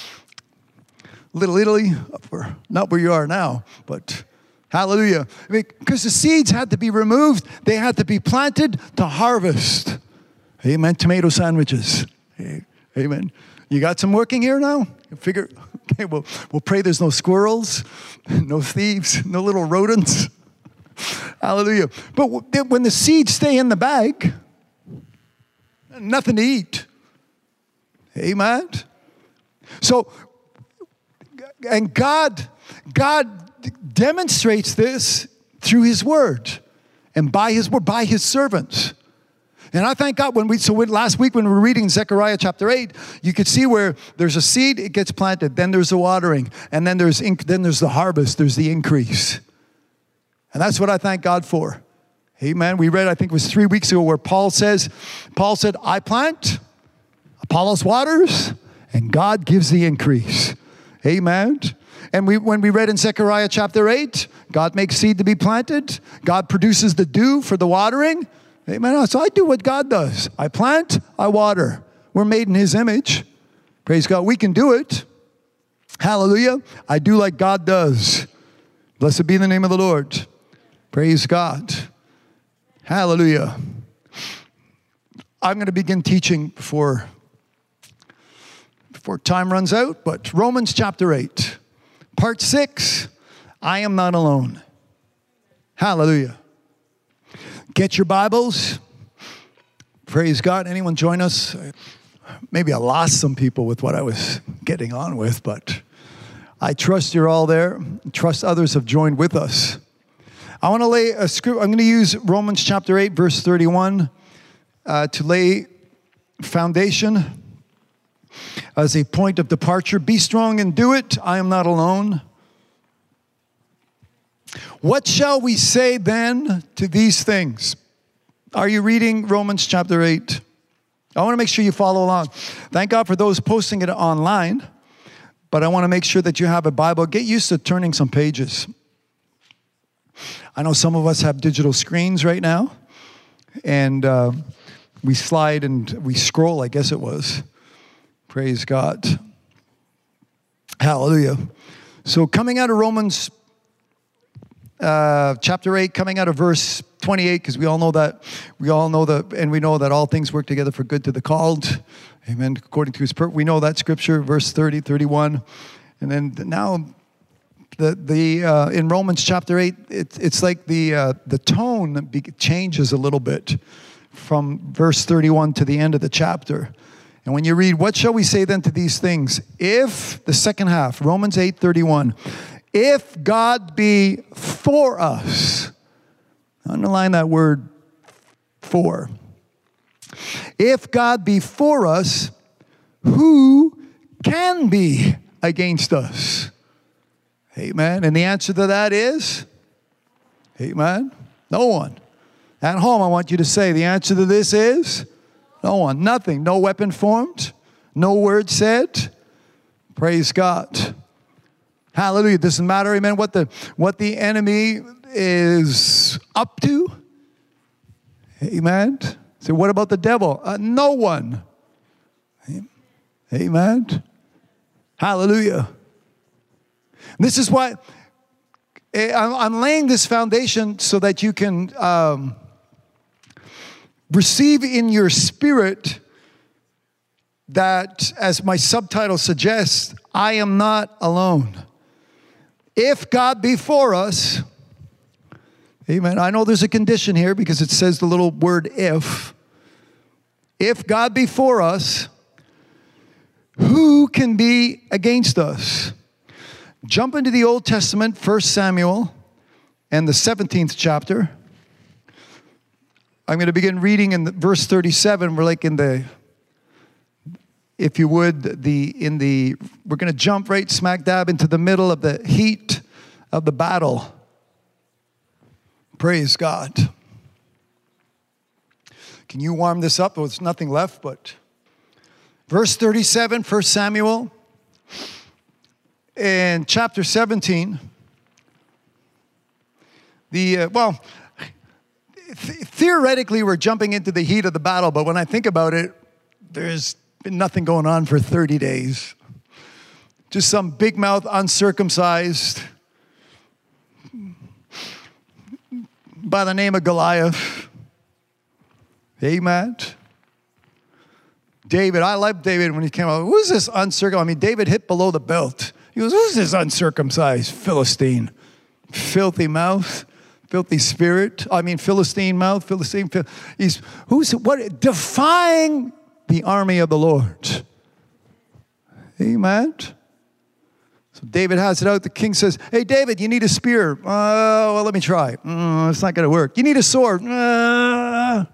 Little Italy, where, not where you are now, but hallelujah. I mean, because the seeds had to be removed. They had to be planted to harvest. Amen. Tomato sandwiches. Amen. You got some working here now? Figure, okay, well, we'll pray there's no squirrels, no thieves, no little rodents. Hallelujah. But when the seeds stay in the bag, nothing to eat. Amen. So, and God, God demonstrates this through His Word and by His Word, by His servants. And I thank God when we, so when, last week when we were reading Zechariah chapter eight, you could see where there's a seed, it gets planted, then there's the watering, and then there's, inc- then there's the harvest, there's the increase. And that's what I thank God for. Amen. We read, I think it was three weeks ago, where Paul says, Paul said, I plant, Apollos waters, and God gives the increase. Amen. And we, when we read in Zechariah chapter eight, God makes seed to be planted. God produces the dew for the watering. Amen. So I do what God does. I plant, I water. We're made in His image. Praise God. We can do it. Hallelujah. I do like God does. Blessed be the name of the Lord. Praise God. Hallelujah. I'm going to begin teaching before, before time runs out, but Romans chapter eight, part six, I am not alone. Hallelujah. Get your Bibles. Praise God. Anyone join us? Maybe I lost some people with what I was getting on with, but I trust you're all there. Trust others have joined with us. I want to lay a script. I'm going to use Romans chapter eight, verse thirty-one, uh, to lay foundation as a point of departure. Be strong and do it. I am not alone. What shall we say then to these things? Are you reading Romans chapter eight? I want to make sure you follow along. Thank God for those posting it online, but I want to make sure that you have a Bible. Get used to turning some pages. I know some of us have digital screens right now, and uh, we slide and we scroll, I guess it was. Praise God. Hallelujah. So coming out of Romans uh, chapter eight, coming out of verse twenty-eight, because we all know that, we all know that, and we know that all things work together for good to the called. Amen. According to His purpose. We know that scripture, verse thirty, thirty-one. And then now, the the uh, in Romans chapter eight, it, it's like the uh, the tone be- changes a little bit from verse thirty-one to the end of the chapter. And when you read, what shall we say then to these things? If, the second half, Romans eight, thirty-one, if God be for us, underline that word, for. If God be for us, who can be against us? Amen. And the answer to that is, amen, no one. At home, I want you to say, the answer to this is, no one, nothing, no weapon formed, no word said. Praise God. Hallelujah. It doesn't matter, amen, what the, what the enemy is up to. Amen. So what about the devil? Uh, no one. Amen. Hallelujah. This is why I'm laying this foundation so that you can um, receive in your spirit that, as my subtitle suggests, I am not alone. If God be for us, amen. I know there's a condition here because it says the little word if. If God be for us, who can be against us? Jump into the Old Testament, First Samuel, and the seventeenth chapter. I'm going to begin reading in the, verse thirty-seven. We're like in the, if you would, the in the, we're going to jump right smack dab into the middle of the heat of the battle. Praise God. Can you warm this up? There's nothing left, but verse thirty-seven, First Samuel, and chapter seventeen. The, uh, well, th- theoretically, we're jumping into the heat of the battle, but when I think about it, there's been nothing going on for thirty days. Just some big mouth, uncircumcised, by the name of Goliath. Amen. David, I like David when he came out. Who's this uncircumcised? I mean, David hit below the belt. He goes, who's this uncircumcised Philistine? Filthy mouth, filthy spirit. I mean, Philistine mouth, Philistine. He's, who's, what? Defying the army of the Lord. Amen. So David has it out. The king says, hey, David, you need a spear. Uh, well, let me try. Uh, it's not going to work. You need a sword. Uh,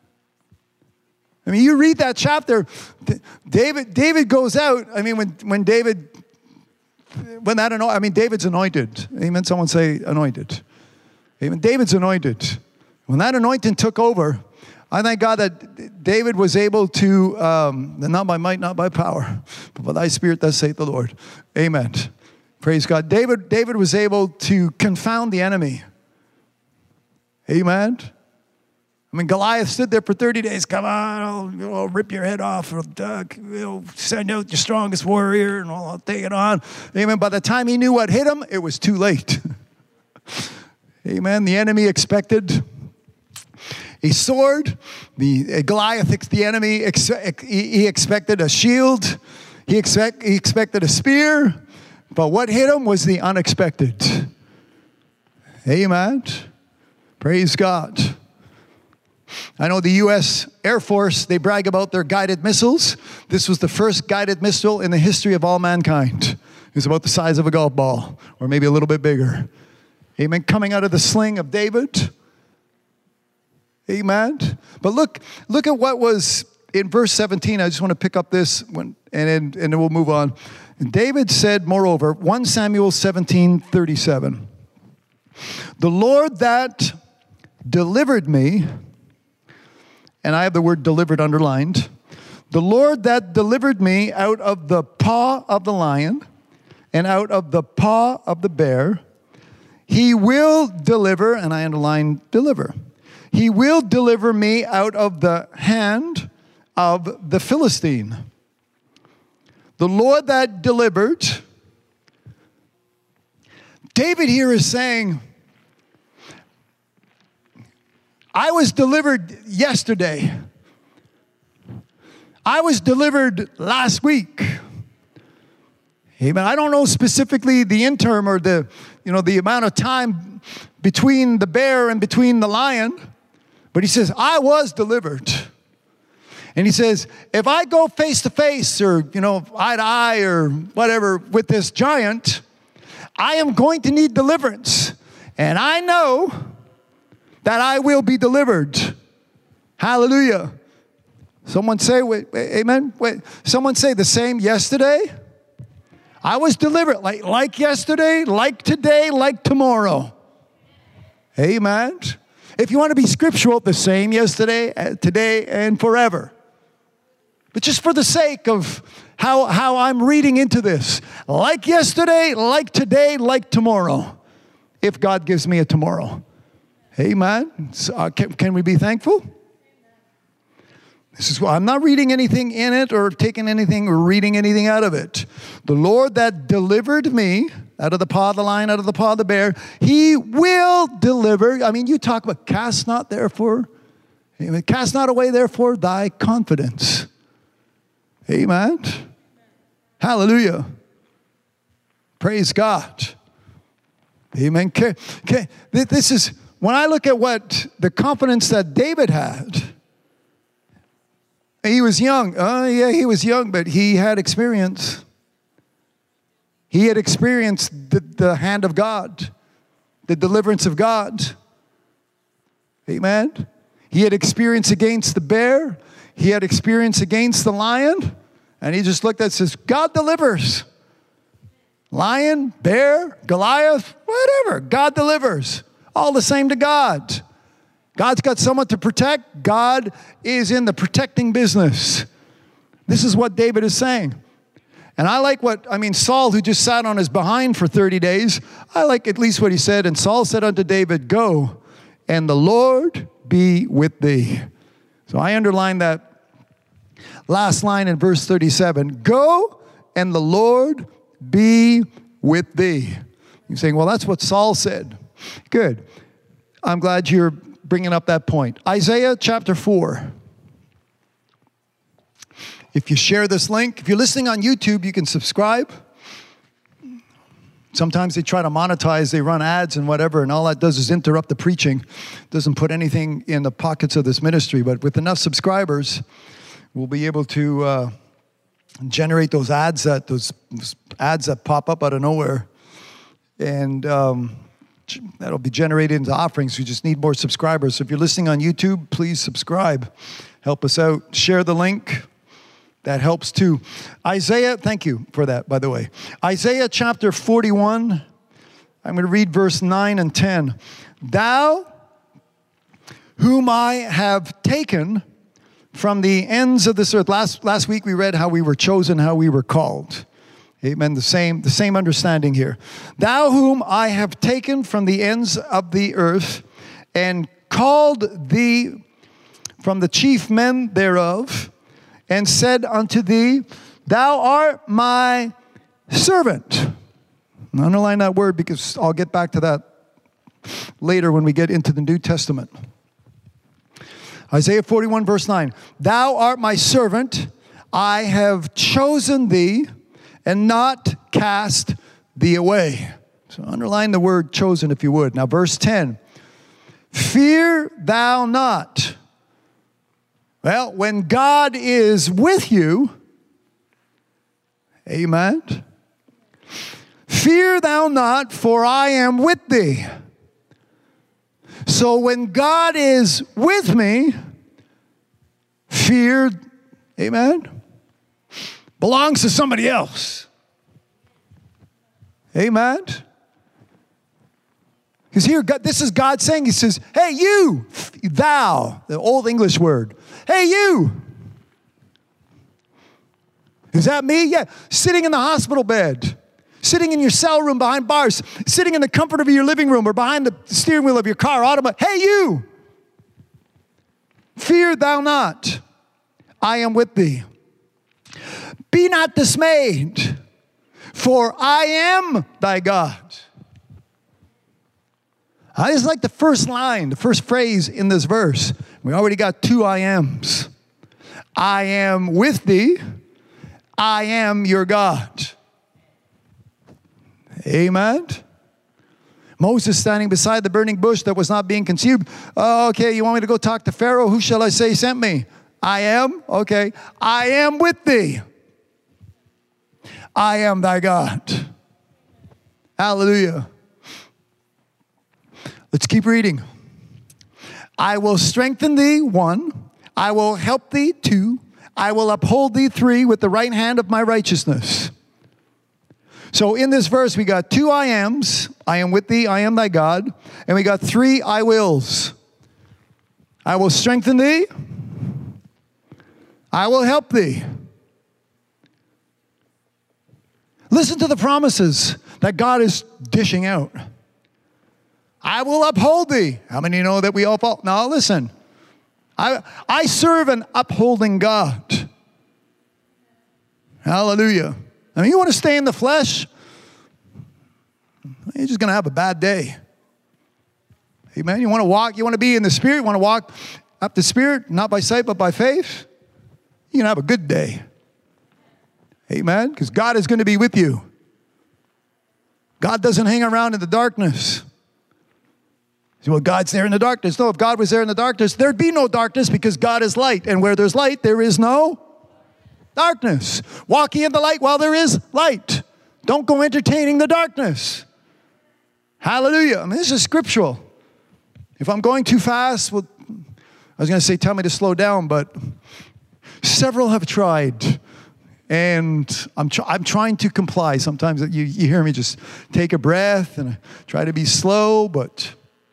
I mean, you read that chapter, David David goes out. I mean, when, when David, when that, I mean, David's anointed. Amen. Someone say anointed. Amen. David's anointed. When that anointing took over, I thank God that David was able to, um, not by might, not by power, but by thy spirit, thus saith the Lord. Amen. Praise God. David, David was able to confound the enemy. Amen. I mean, Goliath stood there for thirty days. Come on, I'll, I'll rip your head off. Or, uh, we'll send out your strongest warrior, and I'll, I'll take it on. Amen. By the time he knew what hit him, it was too late. Amen. The enemy expected a sword. The uh, Goliath, the enemy, ex- he, he expected a shield. He, expect, he expected a spear. But what hit him was the unexpected. Amen. Praise God. I know the U S Air Force, they brag about their guided missiles. This was the first guided missile in the history of all mankind. It was about the size of a golf ball, or maybe a little bit bigger. Amen. Coming out of the sling of David. Amen. But look, look at what was in verse seventeen. I just want to pick up this one, and then, and then we'll move on. And David said, moreover, First Samuel seventeen thirty-seven, the Lord that delivered me, and I have the word delivered underlined, the Lord that delivered me out of the paw of the lion and out of the paw of the bear, he will deliver, and I underline deliver, he will deliver me out of the hand of the Philistine. The Lord that delivered. David here is saying, I was delivered yesterday. I was delivered last week. Amen. I don't know specifically the interim or the, you know, the amount of time between the bear and between the lion, but he says, I was delivered. And he says, if I go face to face or, you know, eye to eye or whatever with this giant, I am going to need deliverance. And I know that I will be delivered. Hallelujah. Someone say, wait, wait, amen. Wait, someone say the same yesterday. I was delivered like, like yesterday, like today, like tomorrow. Amen. If you want to be scriptural, the same yesterday, today, and forever. But just for the sake of how, how I'm reading into this, like yesterday, like today, like tomorrow, if God gives me a tomorrow. Amen. So, uh, can, can we be thankful? This is why I'm not reading anything in it or taking anything or reading anything out of it. The Lord that delivered me out of the paw of the lion, out of the paw of the bear, he will deliver. I mean, you talk about cast not therefore, amen. Cast not away therefore thy confidence. Amen. Hallelujah. Praise God. Amen. Okay, okay. This is, when I look at what the confidence that David had, he was young. Oh, yeah, he was young, but he had experience. He had experienced the, the hand of God. the deliverance of God. Amen. He had experience against the bear. He had experience against the lion. And he just looked at it and says, God delivers. Lion, bear, Goliath, whatever. God delivers. All the same to God. God's got someone to protect. God is in the protecting business. This is what David is saying. And I like what, I mean, Saul, who just sat on his behind for thirty days, I like at least what he said. And Saul said unto David, go, and the Lord be with thee. So I underlined that last line in verse thirty-seven. Go, and the Lord be with thee. You're saying, well, that's what Saul said. Good. I'm glad you're bringing up that point. Isaiah chapter four. If you share this link, if you're listening on YouTube, you can subscribe. Sometimes they try to monetize, they run ads and whatever, and all that does is interrupt the preaching. Doesn't put anything in the pockets of this ministry, but with enough subscribers, we'll be able to uh, generate those ads that those ads that pop up out of nowhere, and um, that'll be generated into offerings. We just need more subscribers. So if you're listening on YouTube, please subscribe. Help us out. Share the link. That helps too. Isaiah, thank you for that, by the way. Isaiah chapter forty-one, I'm going to read verse nine and ten. Thou, whom I have taken from the ends of this earth. Last, last week we read how we were chosen, how we were called. Amen. The same, the same understanding here. Thou, whom I have taken from the ends of the earth and called thee from the chief men thereof, and said unto thee, thou art my servant. And underline that word because I'll get back to that later when we get into the New Testament. Isaiah forty-one verse nine. Thou art my servant. I have chosen thee and not cast thee away. So underline the word chosen if you would. Now verse ten. Fear thou not. Well, when God is with you, amen, fear thou not, for I am with thee. So when God is with me, fear, amen, belongs to somebody else. Amen. Because here, God, this is God saying, he says, hey, you, thou, the old English word. Hey, you. Is that me? Yeah. Sitting in the hospital bed. Sitting in your cell room behind bars. Sitting in the comfort of your living room or behind the steering wheel of your car. Automobile. Hey, you. Fear thou not. I am with thee. Be not dismayed, for I am thy God. I just like the first line, the first phrase in this verse. We already got two I ams. I am with thee. I am your God. Amen. Moses standing beside the burning bush that was not being consumed. Oh, okay, you want me to go talk to Pharaoh? Who shall I say sent me? I am. Okay. I am with thee. I am thy God. Hallelujah. Let's keep reading. I will strengthen thee, one. I will help thee, two. I will uphold thee, three, with the right hand of my righteousness. So in this verse, we got two I ams. I am with thee, I am thy God. And we got three I wills. I will strengthen thee. I will help thee. Listen to the promises that God is dishing out. I will uphold thee. How many know that we all fall? Now listen. I, I serve an upholding God. Hallelujah. I mean, you want to stay in the flesh? You're just going to have a bad day. Amen. You want to walk, you want to be in the Spirit, you want to walk up the Spirit, not by sight, but by faith. You're going to have a good day. Amen. Because God is going to be with you. God doesn't hang around in the darkness. Well, God's there in the darkness. No, if God was there in the darkness, there'd be no darkness because God is light. And where there's light, there is no darkness. Walk ye in the light while there is light. Don't go entertaining the darkness. Hallelujah. I mean, this is scriptural. If I'm going too fast, well, I was going to say, tell me to slow down, but several have tried. And I'm, tr- I'm trying to comply. Sometimes you, you hear me just take a breath and I try to be slow, but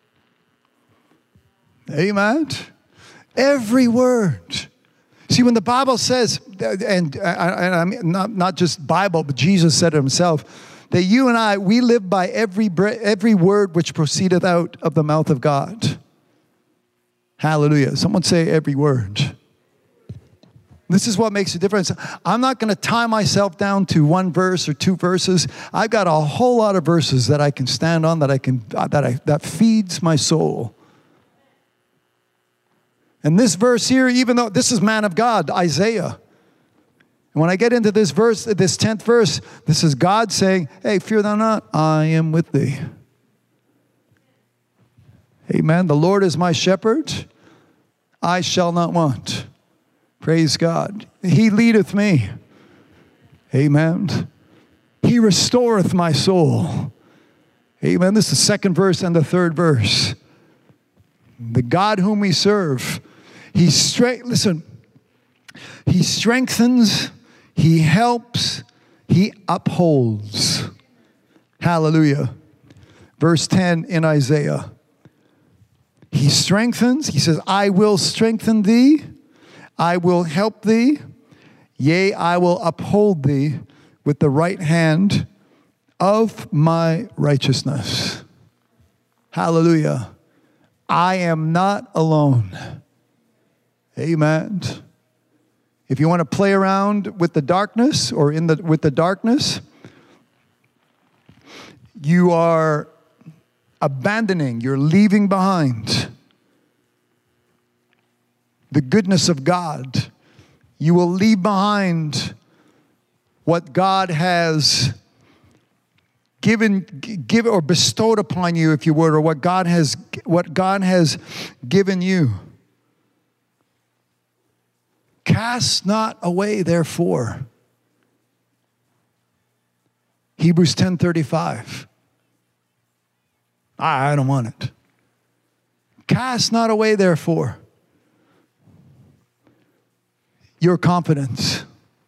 amen. Every word. See, when the Bible says, and, and I mean, not, not just Bible, but Jesus said it himself, that you and I, we live by every bre- every word which proceedeth out of the mouth of God. Hallelujah. Someone say every word. This is what makes a difference. I'm not going to tie myself down to one verse or two verses. I've got a whole lot of verses that I can stand on, that I can that I that feeds my soul. And this verse here, even though this is man of God, Isaiah. And when I get into this verse, this tenth verse, this is God saying, hey, fear thou not, I am with thee. Amen. The Lord is my shepherd, I shall not want. Praise God. He leadeth me. Amen. He restoreth my soul. Amen. This is the second verse and the third verse. The God whom we serve, He strength. Listen, He strengthens, He helps, He upholds. Hallelujah. Verse ten in Isaiah. He strengthens. He says, I will strengthen thee. I will help thee. Yea, I will uphold thee with the right hand of my righteousness. Hallelujah. I am not alone. Amen. If you want to play around with the darkness or in the with the darkness, you are abandoning, you're leaving behind the goodness of God. You will leave behind what God has given, give or bestowed upon you, if you would, or what God has, what God has given you. Cast not away, therefore. Hebrews ten thirty-five. I don't want it. Cast not away, therefore, your confidence.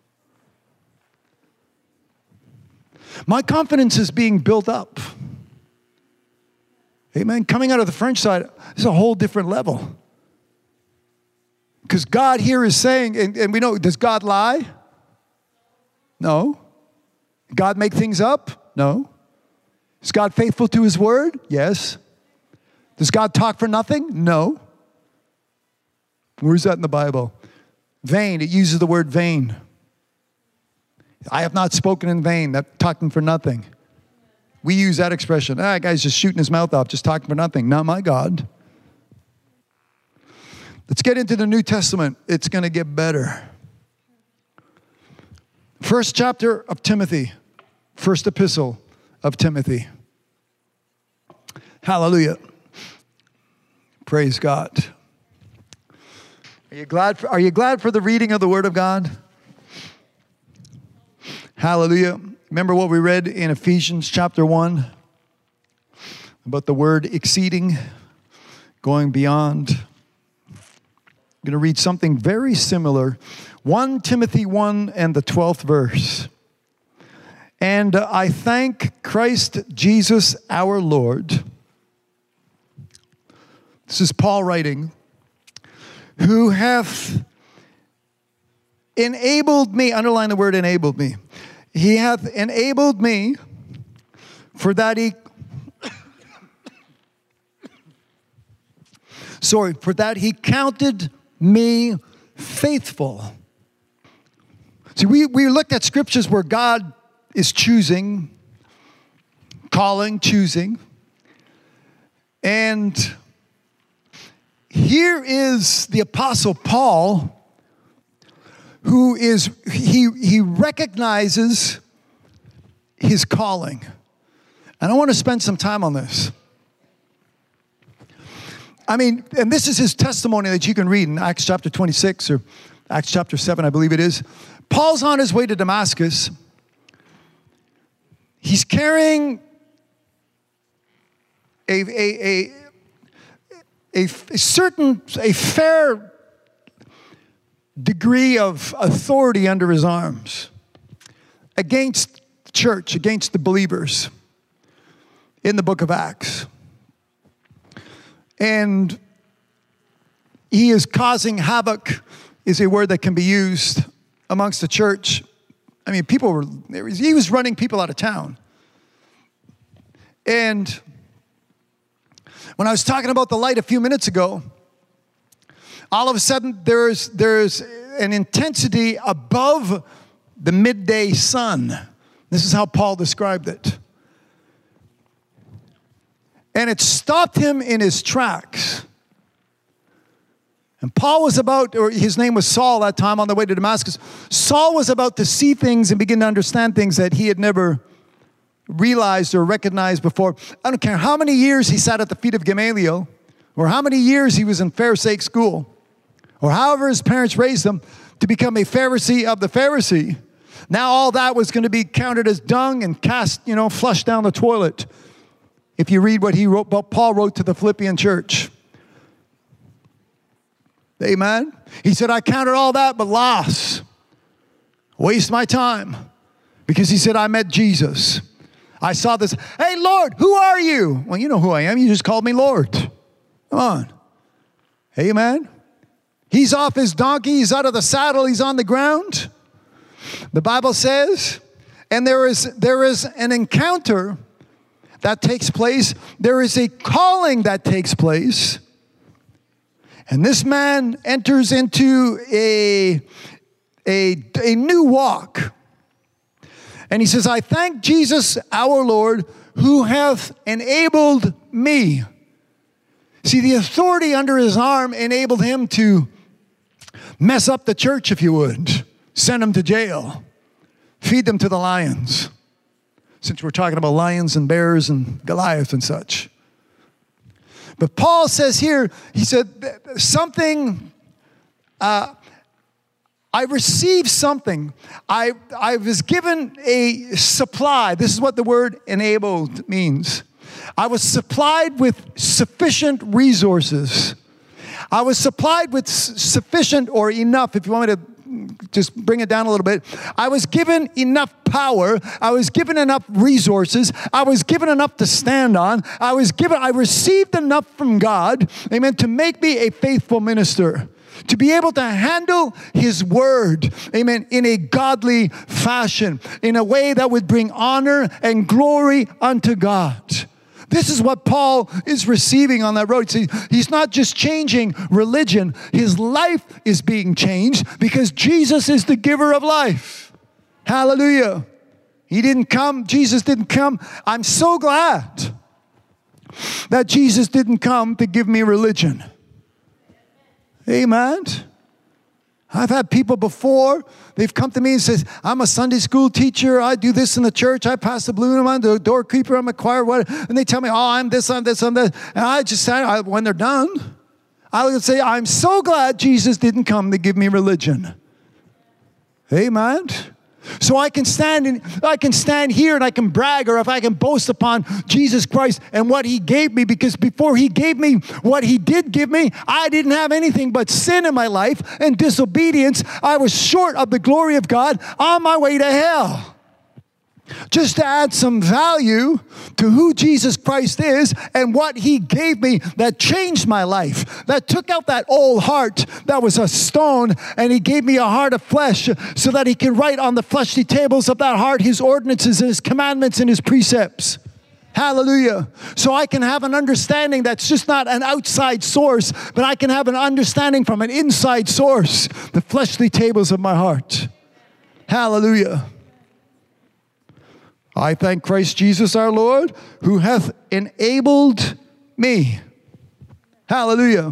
My confidence is being built up. Amen. Coming out of the French side is a whole different level. Because God here is saying, and, and we know, does God lie? No. God make things up? No. Is God faithful to His word? Yes. Does God talk for nothing? No. Where's that in the Bible? Vain. It uses the word vain. I have not spoken in vain. That's talking for nothing. We use that expression. Ah, that guy's just shooting his mouth off, just talking for nothing. Not my God. Let's get into the New Testament. It's going to get better. First chapter of Timothy. First epistle of Timothy. Hallelujah. Praise God. Are you glad for, are you glad for the reading of the Word of God? Hallelujah. Remember what we read in Ephesians chapter one about the word exceeding, going beyond. I'm going to read something very similar. First Timothy one and the twelfth verse. And I thank Christ Jesus our Lord. This is Paul writing. Who hath enabled me, underline the word enabled me. He hath enabled me for that he, sorry, for that he counted me faithful. See, we, we looked at scriptures where God is choosing, calling, choosing. And here is the Apostle Paul, who is, he, he recognizes his calling. And I want to spend some time on this. I mean, and this is his testimony that you can read in Acts chapter twenty-six or Acts chapter seven, I believe it is. Paul's on his way to Damascus. He's carrying a, a, a, a, a certain, a fair degree of authority under his arms against the church, against the believers in the book of Acts. And he is causing havoc, is a word that can be used amongst the church. I mean, people were, he was running people out of town. And when I was talking about the light a few minutes ago, all of a sudden there's, there's an intensity above the midday sun. This is how Paul described it. And it stopped him in his tracks. And Paul was about, or his name was Saul that time on the way to Damascus. Saul was about to see things and begin to understand things that he had never realized or recognized before. I don't care how many years he sat at the feet of Gamaliel, or how many years he was in Pharisaic school, or however his parents raised him to become a Pharisee of the Pharisee. Now all that was going to be counted as dung and cast, you know, flushed down the toilet. If you read what he wrote, what Paul wrote to the Philippian church. Amen. He said, I counted all that but loss. Waste my time. Because he said, I met Jesus. I saw this. Hey, Lord, who are you? Well, you know who I am. You just called me Lord. Come on. Amen. He's off his donkey. He's out of the saddle. He's on the ground. The Bible says, and there is, there is an encounter that takes place. There is a calling that takes place. And this man enters into a, a, a new walk. And he says, I thank Jesus our Lord who hath enabled me. See, the authority under his arm enabled him to mess up the church, if you would. Send them to jail. Feed them to the lions. Since we're talking about lions and bears and Goliath and such. But Paul says here, he said, something, uh, I received something. I, I was given a supply. This is what the word enabled means. I was supplied with sufficient resources. I was supplied with sufficient or enough, if you want me to just bring it down a little bit. I was given enough power. I was given enough resources. I was given enough to stand on. I was given, I received enough from God, amen, to make me a faithful minister. To be able to handle his word, amen, in a godly fashion, in a way that would bring honor and glory unto God. This is what Paul is receiving on that road. See, he's not just changing religion. His life is being changed because Jesus is the giver of life. Hallelujah. He didn't come. Jesus didn't come. I'm so glad that Jesus didn't come to give me religion. Amen. I've had people before, they've come to me and says, I'm a Sunday school teacher. I do this in the church. I pass the balloon. I'm the doorkeeper. I'm a choir. What? And they tell me, oh, I'm this, I'm this, I'm that. And I just say, I, when they're done, I would say, I'm so glad Jesus didn't come to give me religion. Amen. So I can stand in, I can stand here and I can brag, or if I can boast upon Jesus Christ and what he gave me, because before he gave me what he did give me, I didn't have anything but sin in my life and disobedience. I was short of the glory of God, on my way to hell. Just to add some value to who Jesus Christ is and what he gave me that changed my life, that took out that old heart that was a stone, and he gave me a heart of flesh so that he can write on the fleshly tables of that heart his ordinances and his commandments and his precepts. Hallelujah. So I can have an understanding that's just not an outside source, but I can have an understanding from an inside source, the fleshly tables of my heart. Hallelujah. I thank Christ Jesus our Lord, who hath enabled me. Hallelujah.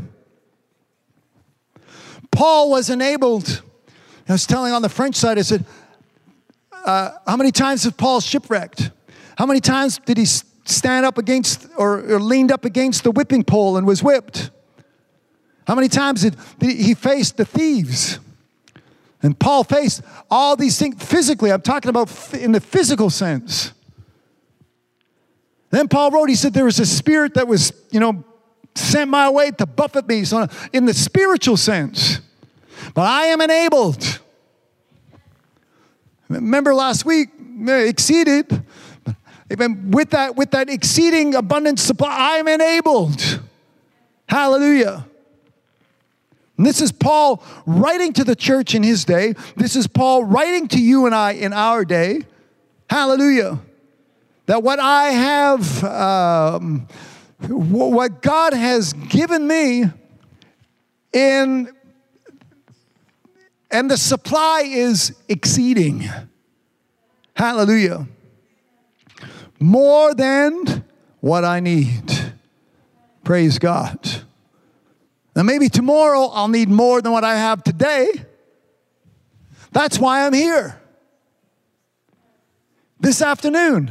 Paul was enabled. I was telling on the French side, I said, uh, how many times has Paul shipwrecked? How many times did he stand up against or, or leaned up against the whipping pole and was whipped? How many times did, did he face the thieves? And Paul faced all these things physically. I'm talking about in the physical sense. Then Paul wrote, he said, there was a spirit that was, you know, sent my way to buffet me, so in the spiritual sense. But I am enabled. Remember last week, exceeded. Even with that, with that exceeding abundant supply, I am enabled. Hallelujah. And this is Paul writing to the church in his day. This is Paul writing to you and I in our day. Hallelujah. That what I have, um, what God has given me in, and the supply is exceeding. Hallelujah. More than what I need. Praise God. Now maybe tomorrow I'll need more than what I have today. That's why I'm here. This afternoon.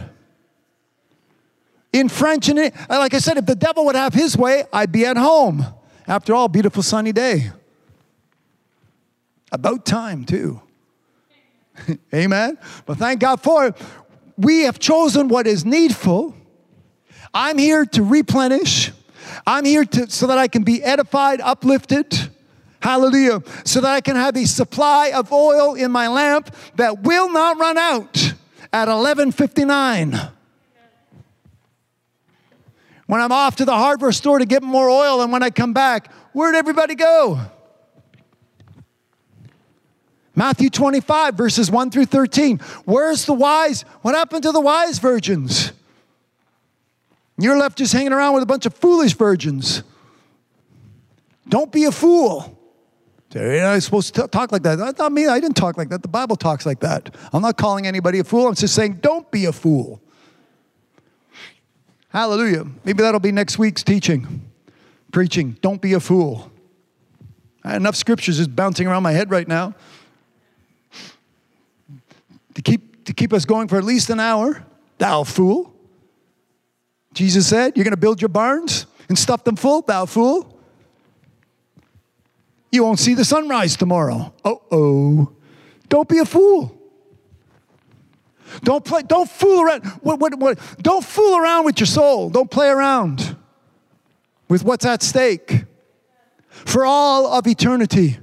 In French, and like I said, if the devil would have his way, I'd be at home. After all, beautiful sunny day. About time, too. Amen? But thank God for it. We have chosen what is needful. I'm here to replenish. I'm here to so that I can be edified, uplifted. Hallelujah. So that I can have a supply of oil in my lamp that will not run out at eleven fifty-nine. When I'm off to the hardware store to get more oil, and when I come back, where'd everybody go? Matthew twenty-five, verses one through thirteen. Where's the wise? What happened to the wise virgins? You're left just hanging around with a bunch of foolish virgins. Don't be a fool. You're not supposed to talk like that. That's not me. I didn't talk like that. The Bible talks like that. I'm not calling anybody a fool. I'm just saying don't be a fool. Hallelujah. Maybe that'll be next week's teaching. Preaching. Don't be a fool. I had enough scriptures just bouncing around my head right now. To keep, to keep us going for at least an hour. Thou fool. Jesus said, you're going to build your barns and stuff them full? Thou fool. You won't see the sunrise tomorrow. Uh-oh. Don't be a fool. Don't play. Don't fool around. What, what, what? Don't fool around with your soul. Don't play around with what's at stake for all of eternity.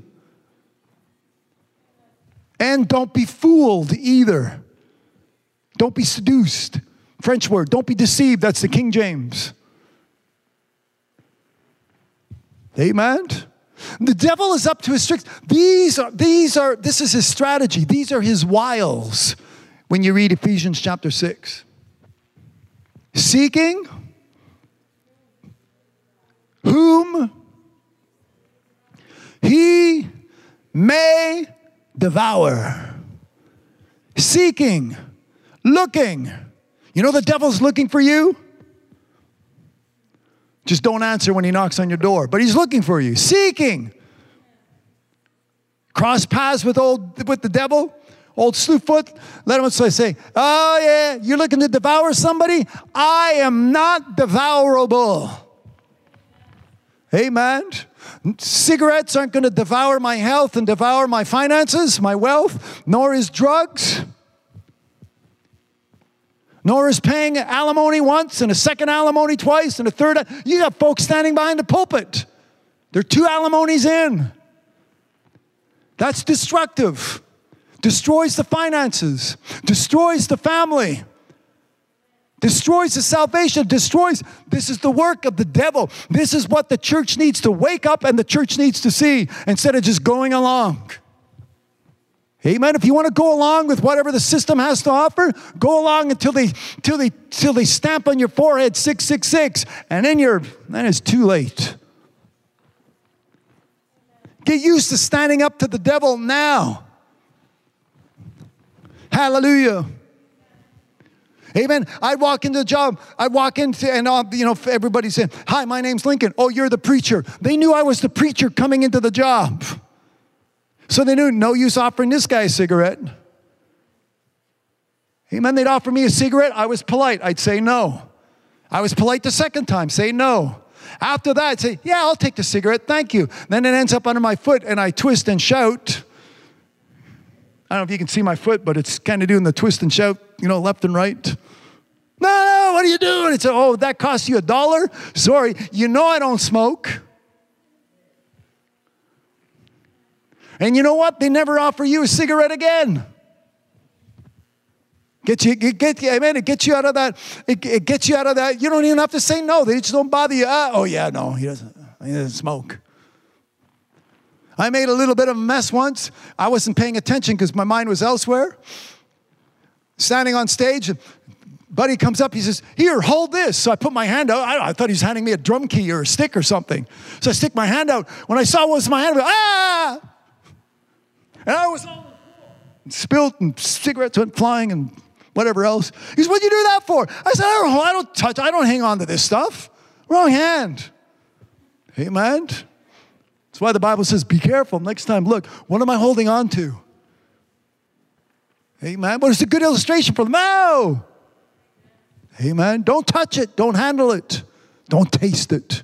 And don't be fooled either. Don't be seduced. French word. Don't be deceived. That's the King James. Amen. The devil is up to his tricks. These are, these are, this is his strategy. These are his wiles when you read Ephesians chapter six. Seeking whom he may devour. Seeking, looking. You know the devil's looking for you? Just don't answer when he knocks on your door. But he's looking for you. Seeking. Cross paths with old with the devil. Old Slewfoot. Let him say, oh yeah, you're looking to devour somebody? I am not devourable. Amen. Cigarettes aren't going to devour my health and devour my finances, my wealth, nor is drugs. Nor is paying alimony once and a second alimony twice and a third. You got folks standing behind the pulpit. They're two alimonies in. That's destructive. Destroys the finances. Destroys the family. Destroys the salvation. Destroys. This is the work of the devil. This is what the church needs to wake up and the church needs to see instead of just going along. Amen. If you want to go along with whatever the system has to offer, go along until they, till they, till they stamp on your forehead six six six, and then you're, then it's too late. Get used to standing up to the devil now. Hallelujah. Amen. I'd walk into the job. I'd walk into, and uh, you know, everybody said, "Hi, my name's Lincoln." "Oh, you're the preacher." They knew I was the preacher coming into the job. So they knew no use offering this guy a cigarette. Amen. They'd offer me a cigarette. I was polite. I'd say no. I was polite the second time. Say no. After that, I'd say, yeah, I'll take the cigarette. Thank you. Then it ends up under my foot and I twist and shout. I don't know if you can see my foot, but it's kind of doing the twist and shout, you know, left and right. No, no, what are you doing? It's, oh, that cost you a dollar? Sorry, you know I don't smoke. And you know what? They never offer you a cigarette again. Get you, get, get, amen. It gets you out of that. It, it gets you out of that. You don't even have to say no. They just don't bother you. Ah, oh yeah, no, he doesn't. He doesn't smoke. I made a little bit of a mess once. I wasn't paying attention because my mind was elsewhere. Standing on stage, buddy comes up. He says, "Here, hold this." So I put my hand out. I, I thought he was handing me a drum key or a stick or something. So I stick my hand out. When I saw what was my hand, I went, ah! And I was all spilled and cigarettes went flying and whatever else. He said, "What'd you do that for?" I said, I don't, I don't touch, I don't hang on to this stuff. Wrong hand. Amen. That's why the Bible says, be careful. Next time, look, what am I holding on to? Amen. But it's a good illustration for them. No. Amen. Don't touch it. Don't handle it. Don't taste it.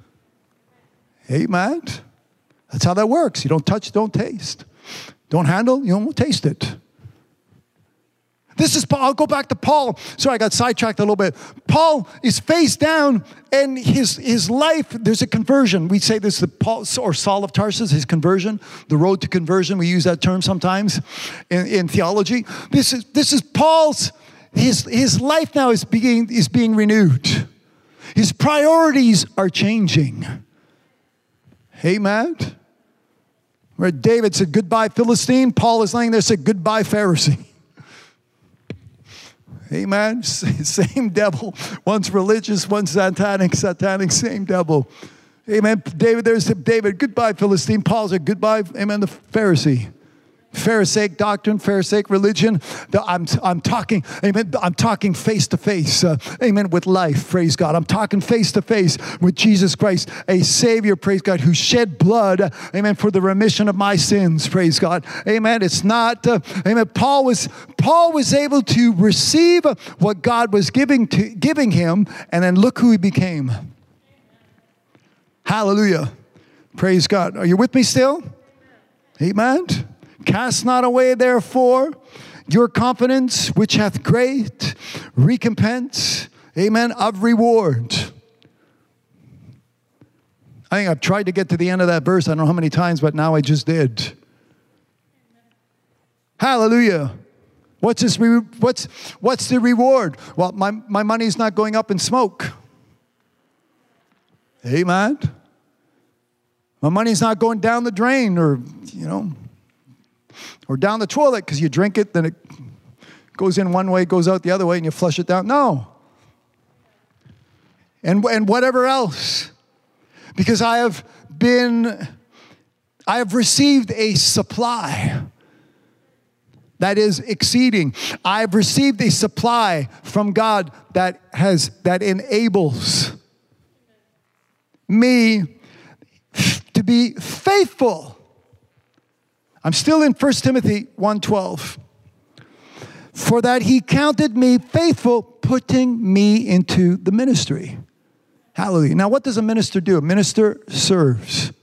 Amen. That's how that works. You don't touch, don't taste. Don't handle, you won't taste it. This is Paul. I'll go back to Paul. Sorry, I got sidetracked a little bit. Paul is face down, and his his life, there's a conversion. We say this, the Paul or Saul of Tarsus, his conversion, the road to conversion. We use that term sometimes in, in theology. This is this is Paul's, his his life now is being is being renewed. His priorities are changing. Amen. Where David said, "Goodbye, Philistine," Paul is laying there, said, "Goodbye, Pharisee." Amen. Same devil. One's religious, one's satanic, satanic, same devil. Amen. David, there's David, "Goodbye, Philistine." Paul said, "Goodbye," amen, the Pharisee. Pharisaic doctrine, Pharisaic religion. I'm, I'm talking, amen, I'm talking face to face, uh, amen, with life, praise God. I'm talking face to face with Jesus Christ, a Savior, praise God, who shed blood, amen, for the remission of my sins, praise God. Amen. It's not, uh, amen, Paul was, Paul was able to receive what God was giving to, giving him, and then look who he became. Hallelujah. Praise God. Are you with me still? Amen. Cast not away, therefore, your confidence, which hath great recompense, amen, of reward. I think I've tried to get to the end of that verse. I don't know how many times, but now I just did. Hallelujah. What's this? Re- what's what's the reward? Well, my, my money's not going up in smoke. Amen. My money's not going down the drain, or, you know, or down the toilet because you drink it, then it goes in one way, goes out the other way, and you flush it down. No. And, and whatever else. Because I have been, I have received a supply that is exceeding. I have received a supply from God that has, that enables me to be faithful. I'm still in First Timothy one twelve. For that he counted me faithful, putting me into the ministry. Hallelujah. Now, what does a minister do? A minister serves.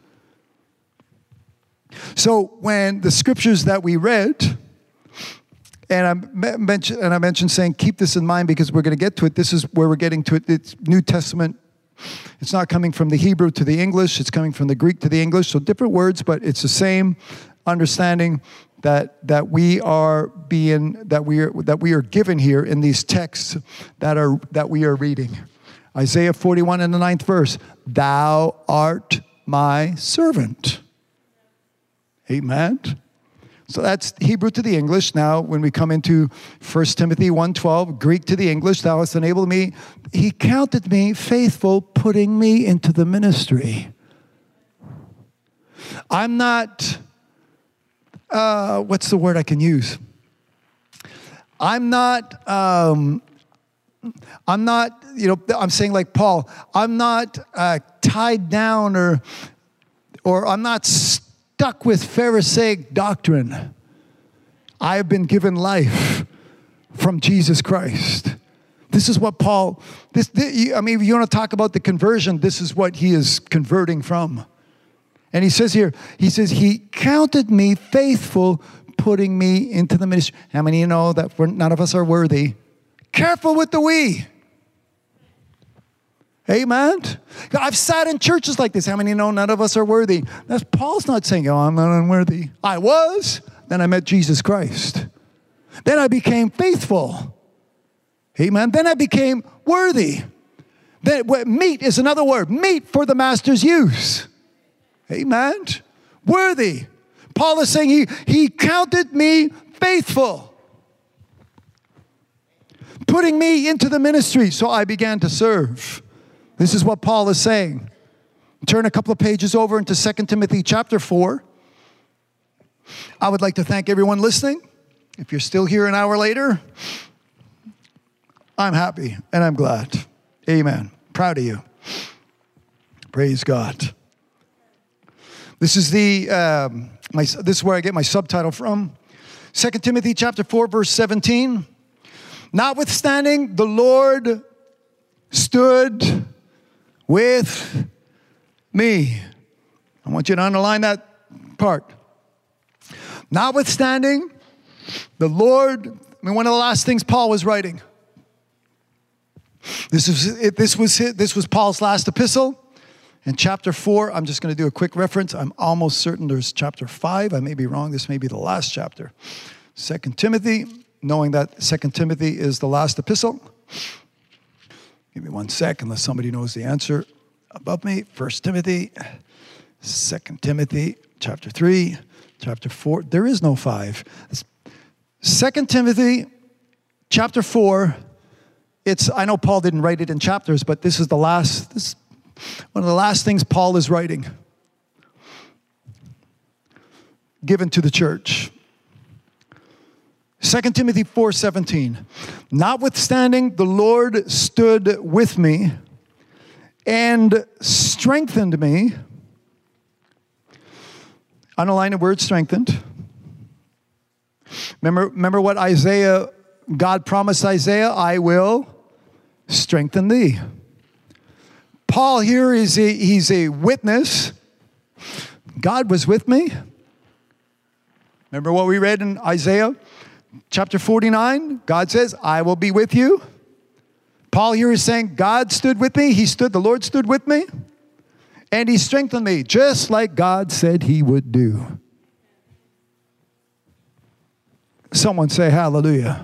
So when the scriptures that we read, and I mentioned, and I mentioned saying, keep this in mind because we're going to get to it. This is where we're getting to it. It's New Testament. It's not coming from the Hebrew to the English. It's coming from the Greek to the English. So different words, but it's the same understanding that that we are being that we are that we are given here in these texts that are that we are reading. Isaiah forty-one in the ninth verse. Thou art my servant. Amen. So that's Hebrew to the English. Now, when we come into First Timothy one twelve, Greek to the English, thou hast enabled me. He counted me faithful, putting me into the ministry. I'm not, uh, what's the word I can use? I'm not, um, I'm not, you know, I'm saying like Paul, I'm not uh, tied down or, or I'm not stuck with Pharisaic doctrine. I have been given life from Jesus Christ. This is what Paul, this, this, I mean, if you want to talk about the conversion, this is what he is converting from. And he says here, he says, he counted me faithful, putting me into the ministry. How many of you know that we're, none of us are worthy? Careful with the we. Amen. I've sat in churches like this. How many know none of us are worthy? That's Paul's not saying, oh, I'm not unworthy. I was. Then I met Jesus Christ. Then I became faithful. Amen. Then I became worthy. Then meet is another word. Meet for the master's use. Amen. Worthy. Paul is saying he, he counted me faithful, putting me into the ministry. So I began to serve. This is what Paul is saying. Turn a couple of pages over into Second Timothy chapter four. I would like to thank everyone listening. If you're still here an hour later, I'm happy and I'm glad. Amen. Proud of you. Praise God. This is the um, my. This is where I get my subtitle from. Second Timothy chapter four, verse seventeen. Notwithstanding, the Lord stood with me. I want you to underline that part. Notwithstanding, the Lord, I mean, one of the last things Paul was writing. This is this was this was Paul's last epistle. In chapter four, I'm just going to do a quick reference. I'm almost certain there's chapter five. I may be wrong. This may be the last chapter. Second Timothy, knowing that Second Timothy is the last epistle. Give me one sec unless somebody knows the answer above me. First Timothy, Second Timothy, chapter three, chapter four. There is no five. Second Timothy, chapter four. It's, I know Paul didn't write it in chapters, but this is the last, this one of the last things Paul is writing, given to the church. Second Timothy four seventeen. Notwithstanding, the Lord stood with me and strengthened me. Underline the word strengthened. Remember, remember what Isaiah, God promised Isaiah, I will strengthen thee. Paul here is a, he's a witness. God was with me. Remember what we read in Isaiah chapter forty-nine? God says, I will be with you. Paul here is saying, God stood with me. He stood, the Lord stood with me. And he strengthened me, just like God said he would do. Someone say hallelujah.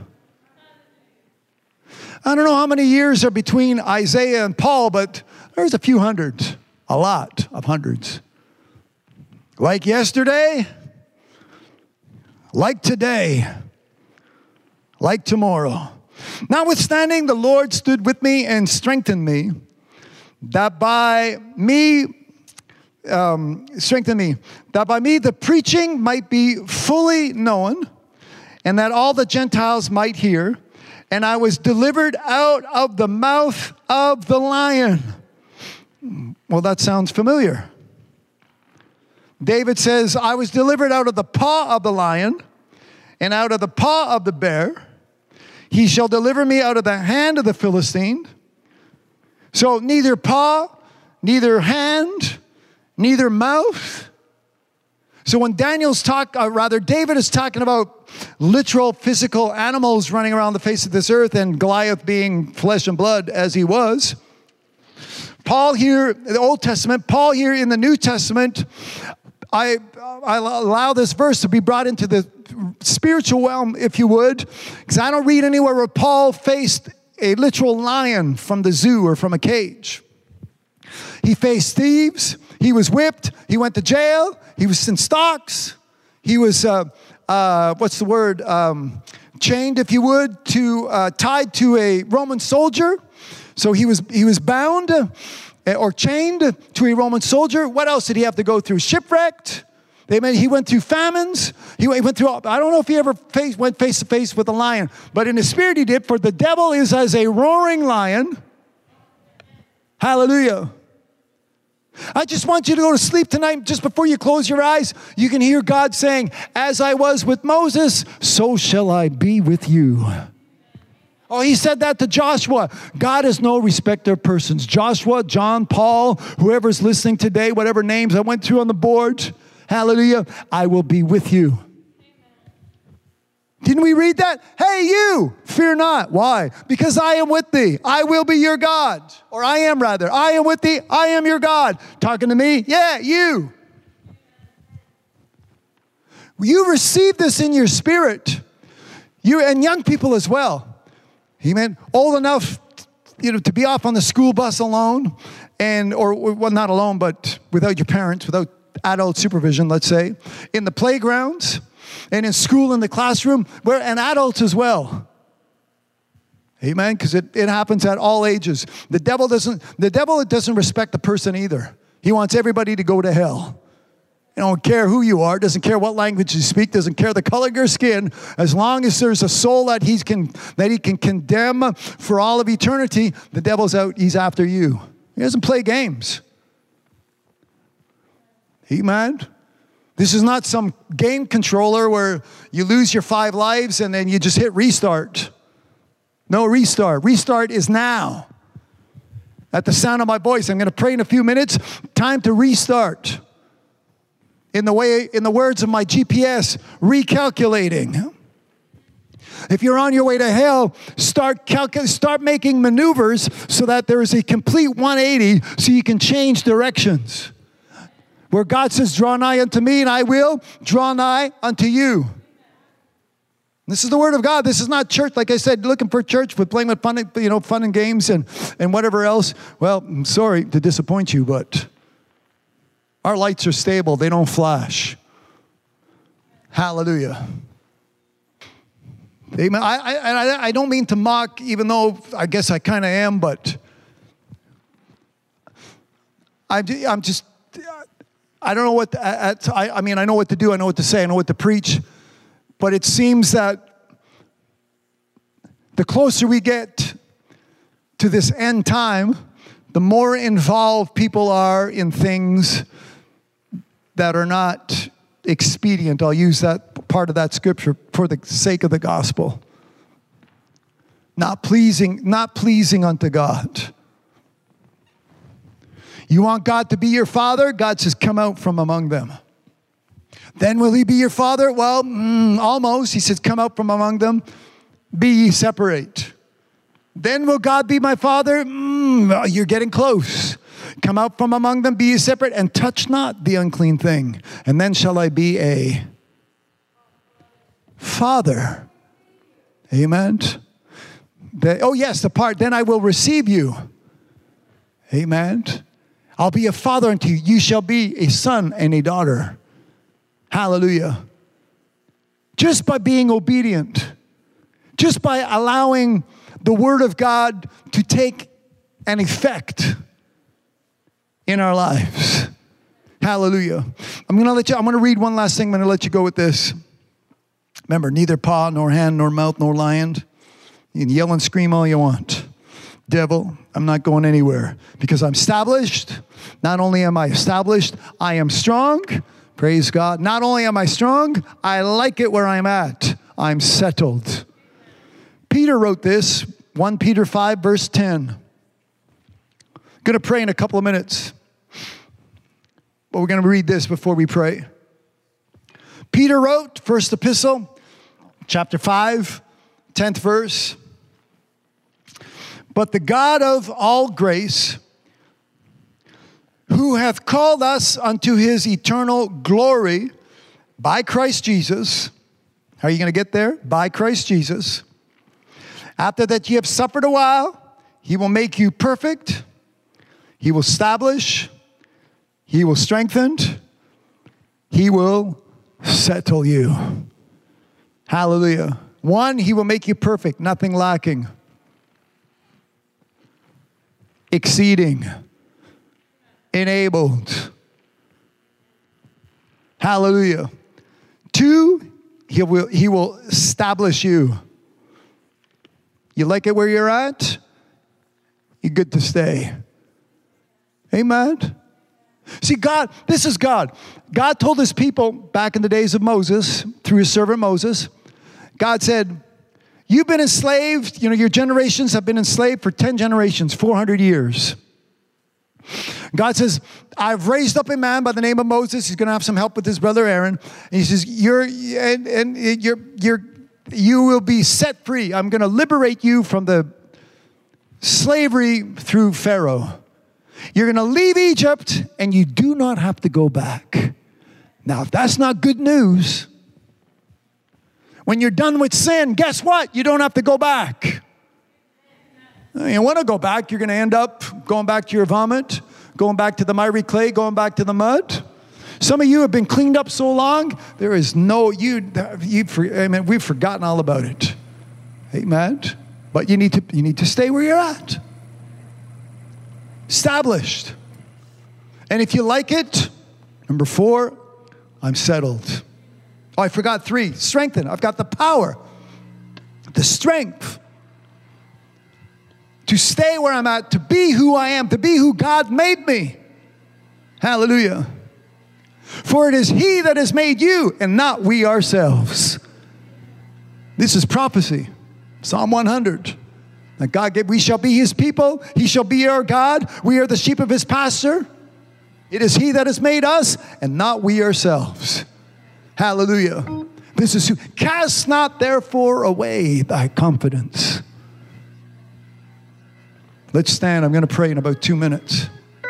I don't know how many years are between Isaiah and Paul, but there's a few hundreds, a lot of hundreds. Like yesterday, like today, like tomorrow. Notwithstanding, the Lord stood with me and strengthened me, that by me, um, strengthened me, that by me the preaching might be fully known, and that all the Gentiles might hear. And I was delivered out of the mouth of the lion. Well, that sounds familiar. David says, I was delivered out of the paw of the lion and out of the paw of the bear. He shall deliver me out of the hand of the Philistine. So neither paw, neither hand, neither mouth. So when Daniel's talk, uh, rather David is talking about literal physical animals running around the face of this earth and Goliath being flesh and blood as he was. Paul here, in the Old Testament, Paul here in the New Testament, I, I allow this verse to be brought into the spiritual realm, if you would, because I don't read anywhere where Paul faced a literal lion from the zoo or from a cage. He faced thieves. He was whipped. He went to jail. He was in stocks. He was, uh, uh, what's the word, um, chained, if you would, to uh, tied to a Roman soldier. So he was he was bound uh, or chained to a Roman soldier. What else did he have to go through? Shipwrecked. They mean, he went through famines. He went through, I don't know if he ever face, went face to face with a lion, but in the spirit he did, for the devil is as a roaring lion. Hallelujah. I just want you to go to sleep tonight. Just before you close your eyes, you can hear God saying, as I was with Moses, so shall I be with you. Oh, he said that to Joshua. God is no respecter of persons. Joshua, John, Paul, whoever's listening today, whatever names I went through on the board, hallelujah, I will be with you. Didn't we read that? Hey, you, Fear not. Why? Because I am with thee. I will be your God. Or I am rather. I am with thee. I am your God. Talking to me? Yeah, you. You receive this in your spirit. You and young people as well. Amen. Old enough, you know, to be off on the school bus alone, and or well, not alone, but without your parents, without adult supervision, let's say, in the playgrounds and in school, in the classroom, where and adults as well. Amen. Because it, it happens at all ages. The devil doesn't. The devil doesn't respect the person either. He wants everybody to go to hell. He don't care who you are, doesn't care what language you speak, doesn't care the color of your skin. As long as there's a soul that he can that he can condemn for all of eternity, the devil's out, he's after you. He doesn't play games. Amen. This is not some game controller where you lose your five lives and then you just hit restart. No restart. Restart is now. At the sound of my voice, I'm going to pray in a few minutes. Time to restart. In the way, in the words of my G P S, recalculating. If you're on your way to hell, start calcul- start making maneuvers so that there is a complete one eighty so you can change directions. Where God says, draw nigh unto me and I will draw nigh unto you. This is the word of God. This is not church. Like I said, looking for church with playing with fun, you know, fun and games and, and whatever else. Well, I'm sorry to disappoint you, but our lights are stable. They don't flash. Hallelujah. Amen. I, I, I don't mean to mock, even though I guess I kind of am, but I'm, I'm just, I don't know what, to, I, I mean, I know what to do. I know what to say. I know what to preach. But it seems that the closer we get to this end time, the more involved people are in things that are not expedient. I'll use that part of that scripture for the sake of the gospel. Not pleasing, not pleasing unto God. You want God to be your father? God says, come out from among them. Then will he be your father? Well, mm, almost. He says, come out from among them. Be ye separate. Then will God be my father? Mm, you're getting close. Come out from among them, be ye separate, and touch not the unclean thing. And then shall I be a father. Amen. The, oh, yes, the part, then I will receive you. Amen. I'll be a father unto you. You shall be a son and a daughter. Hallelujah. Just by being obedient. Just by allowing the word of God to take an effect in our lives. Hallelujah. I'm going to let you, I'm going to read one last thing. I'm going to let you go with this. Remember, neither paw, nor hand, nor mouth, nor lion. You can yell and scream all you want. Devil, I'm not going anywhere because I'm established. Not only am I established, I am strong. Praise God. Not only am I strong, I like it where I'm at. I'm settled. Peter wrote this, First Peter five, verse ten. Going to pray in a couple of minutes. But we're going to read this before we pray. Peter wrote, first epistle, chapter five, tenth verse. But the God of all grace, who hath called us unto his eternal glory by Christ Jesus. How are you going to get there? By Christ Jesus. After that ye have suffered a while, he will make you perfect. He will establish. He will strengthen. He will settle you. Hallelujah. One, he will make you perfect, nothing lacking. Exceeding. Enabled. Hallelujah. Two, he will, he will establish you. You like it where you're at? You're good to stay. Amen. See, God, this is God. God told his people back in the days of Moses, through his servant Moses, God said, you've been enslaved, you know, your generations have been enslaved for ten generations, four hundred years. God says, I've raised up a man by the name of Moses. He's going to have some help with his brother Aaron. And he says, you're, and, and you're, you're, You will be set free. I'm going to liberate you from the slavery through Pharaoh. You're going to leave Egypt and you do not have to go back. Now, if that's not good news, when you're done with sin, guess what? You don't have to go back. You want to go back, you're going to end up going back to your vomit, going back to the miry clay, going back to the mud. Some of you have been cleaned up so long, there is no, you, you I mean, we've forgotten all about it. Amen. But you need to, you need to stay where you're at. Established. And if you like it, number four, I'm settled. Oh, I forgot three. Strengthen. I've got the power, the strength to stay where I'm at, to be who I am, to be who God made me. Hallelujah. For it is He that has made you and not we ourselves. This is prophecy. Psalm one hundred. That God gave, we shall be His people. He shall be our God. We are the sheep of His pasture. It is He that has made us and not we ourselves. Hallelujah. This is who. Cast not therefore away thy confidence. Let's stand. I'm going to pray in about two minutes.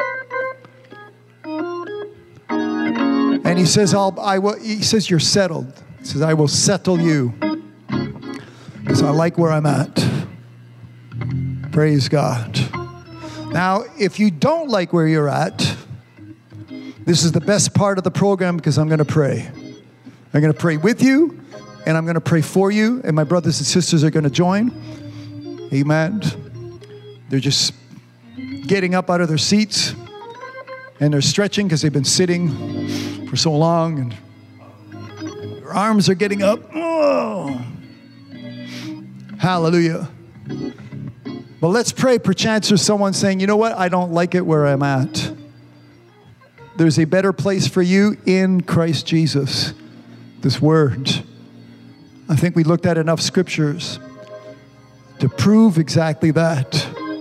And he says, I'll, I will, he says, you're settled. He says, I will settle you. Because I like where I'm at. Praise God. Now, if you don't like where you're at, this is the best part of the program because I'm going to pray. I'm going to pray with you, and I'm going to pray for you, and my brothers and sisters are going to join. Amen. They're just getting up out of their seats, and they're stretching because they've been sitting for so long, and their arms are getting up. Oh. Hallelujah. But let's pray. Perchance there's someone saying, you know what? I don't like it where I'm at. There's a better place for you in Christ Jesus. This word. I think we looked at enough scriptures to prove exactly that.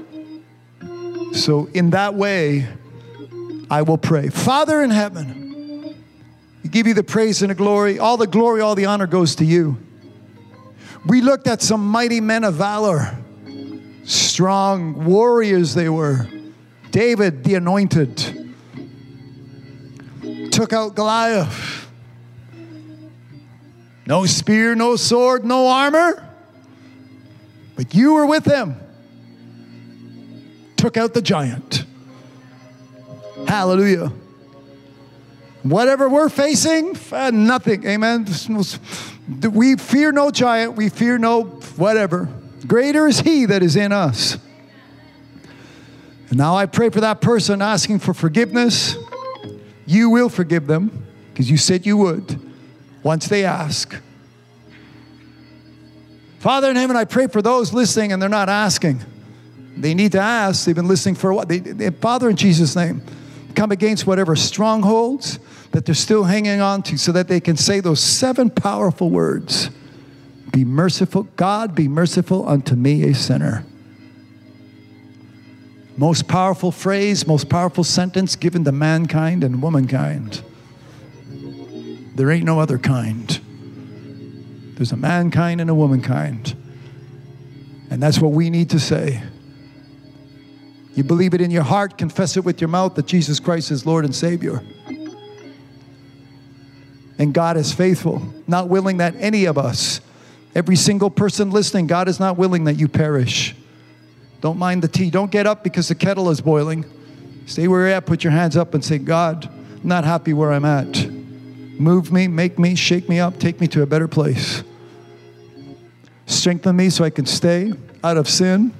So in that way, I will pray. Father in heaven, we give you the praise and the glory. All the glory, all the honor goes to you. We looked at some mighty men of valor. Strong warriors they were. David, the anointed, took out Goliath. No spear, no sword, no armor. But you were with him. Took out the giant. Hallelujah. Whatever we're facing, nothing. Amen. We fear no giant. We fear no whatever. Greater is He that is in us. And now I pray for that person asking for forgiveness. You will forgive them because you said you would once they ask. Father in heaven, I pray for those listening and they're not asking. They need to ask. They've been listening for what? They, they, Father, in Jesus' name, come against whatever strongholds that they're still hanging on to so that they can say those seven powerful words. Be merciful, God, be merciful unto me, a sinner. Most powerful phrase, most powerful sentence given to mankind and womankind. There ain't no other kind. There's a mankind and a womankind. And that's what we need to say. You believe it in your heart, confess it with your mouth that Jesus Christ is Lord and Savior. And God is faithful, not willing that any of us, every single person listening, God is not willing that you perish. Don't mind the tea. Don't get up because the kettle is boiling. Stay where you're at. Put your hands up and say, God, I'm not happy where I'm at. Move me, make me, shake me up, take me to a better place. Strengthen me so I can stay out of sin.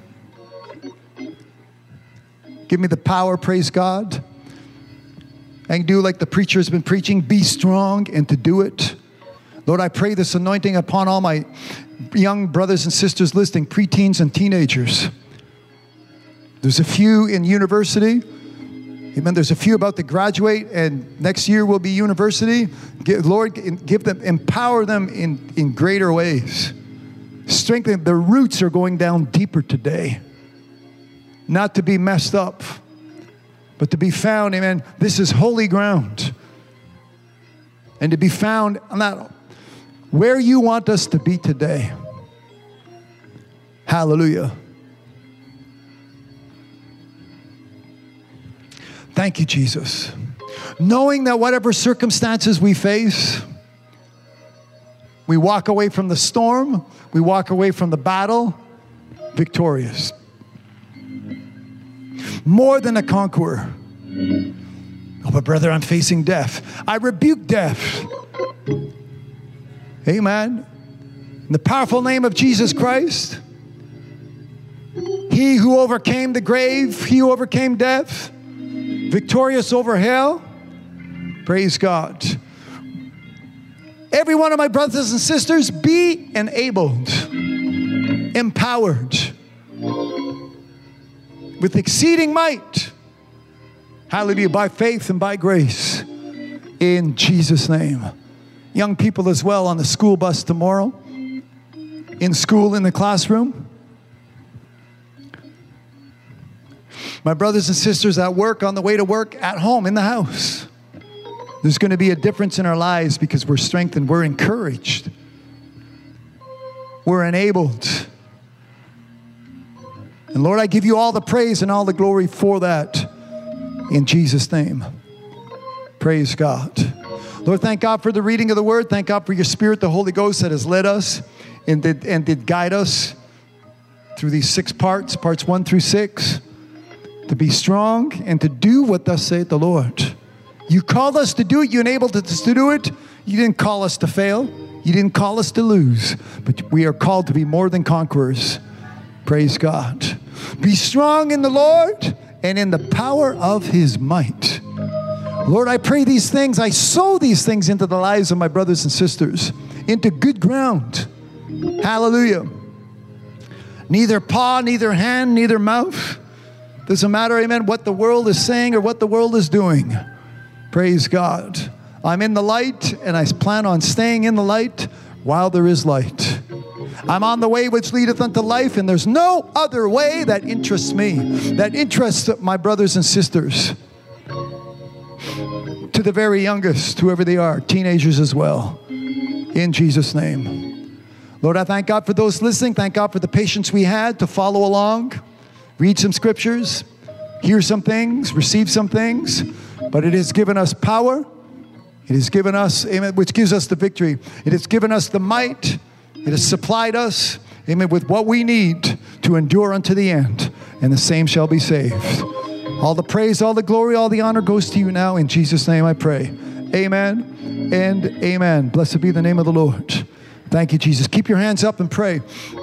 Give me the power, praise God. I can do like the preacher has been preaching, be strong and to do it. Lord, I pray this anointing upon all my young brothers and sisters listening, preteens and teenagers. There's a few in university. Amen. There's a few about to graduate, and next year will be university. Give, Lord, give them, empower them in, in greater ways. Strengthen. Their roots are going down deeper today. Not to be messed up, but to be found. Amen. This is holy ground. And to be found, not where you want us to be today. Hallelujah. Thank you, Jesus. Knowing that whatever circumstances we face, we walk away from the storm, we walk away from the battle victorious. More than a conqueror. Oh, but brother, I'm facing death. I rebuke death. Amen. In the powerful name of Jesus Christ, He who overcame the grave, He who overcame death, victorious over hell. Praise God. Every one of my brothers and sisters, be enabled, empowered with exceeding might. Hallelujah. By faith and by grace. In Jesus' name. Young people as well on the school bus tomorrow. In school, in the classroom. My brothers and sisters at work, on the way to work, at home, in the house. There's going to be a difference in our lives because we're strengthened. We're encouraged. We're enabled. And Lord, I give you all the praise and all the glory for that. In Jesus' name. Praise God. Lord, thank God for the reading of the word. Thank God for your Spirit, the Holy Ghost that has led us and did, and did guide us through these six parts, parts one through six, to be strong and to do what thus saith the Lord. You called us to do it. You enabled us to do it. You didn't call us to fail. You didn't call us to lose. But we are called to be more than conquerors. Praise God. Be strong in the Lord and in the power of His might. Lord, I pray these things. I sow these things into the lives of my brothers and sisters, into good ground. Hallelujah. Neither paw, neither hand, neither mouth. Doesn't matter, amen, what the world is saying or what the world is doing. Praise God. I'm in the light, and I plan on staying in the light while there is light. I'm on the way which leadeth unto life, and there's no other way that interests me, that interests my brothers and sisters. To the very youngest, whoever they are, teenagers as well. In Jesus' name. Lord, I thank God for those listening. Thank God for the patience we had to follow along, read some scriptures, hear some things, receive some things. But it has given us power. It has given us, amen, which gives us the victory. It has given us the might. It has supplied us, amen, with what we need to endure unto the end. And the same shall be saved. All the praise, all the glory, all the honor goes to you now. In Jesus' name I pray. Amen and amen. Blessed be the name of the Lord. Thank you, Jesus. Keep your hands up and pray.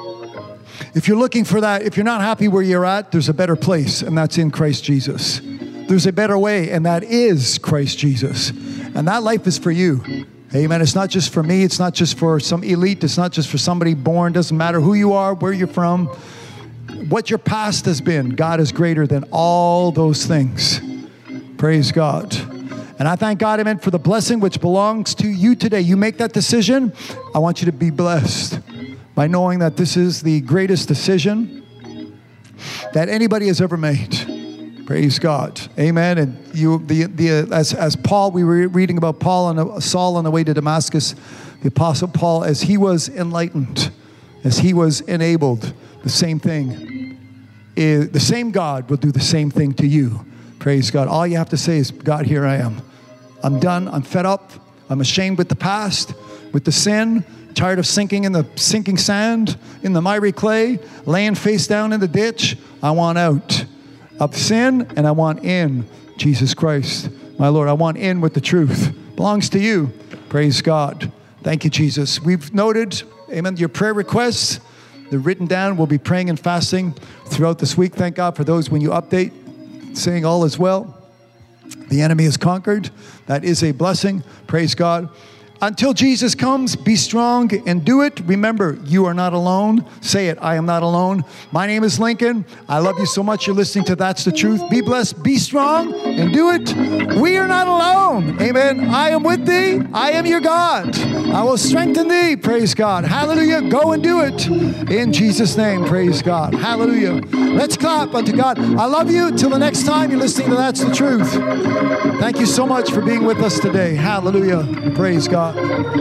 If you're looking for that, if you're not happy where you're at, there's a better place, and that's in Christ Jesus. There's a better way, and that is Christ Jesus. And that life is for you. Amen. It's not just for me. It's not just for some elite. It's not just for somebody born. Doesn't matter who you are, where you're from, what your past has been. God is greater than all those things. Praise God. And I thank God, amen, for the blessing which belongs to you today. You make that decision. I want you to be blessed by knowing that this is the greatest decision that anybody has ever made. Praise God. Amen. And you, the, the, as, as Paul, we were reading about Paul and Saul on the way to Damascus, the Apostle Paul, as he was enlightened, as he was enabled, the same thing, is, the same God will do the same thing to you. Praise God. All you have to say is, God, here I am. I'm done. I'm fed up. I'm ashamed with the past, with the sin, tired of sinking in the sinking sand, in the miry clay, laying face down in the ditch. I want out of sin, and I want in Jesus Christ. My Lord, I want in with the truth. Belongs to you. Praise God. Thank you, Jesus. We've noted, amen, your prayer requests. They're written down. We'll be praying and fasting throughout this week. Thank God for those when you update, saying all is well. The enemy is conquered. That is a blessing. Praise God. Until Jesus comes, be strong and do it. Remember, you are not alone. Say it, I am not alone. My name is Lincoln. I love you so much. You're listening to That's the Truth. Be blessed, be strong, and do it. We are not alone. Amen. I am with thee. I am your God. I will strengthen thee. Praise God. Hallelujah. Go and do it. In Jesus' name, praise God. Hallelujah. Let's clap unto God. I love you. Till the next time you're listening to That's the Truth. Thank you so much for being with us today. Hallelujah. Praise God. Aloha.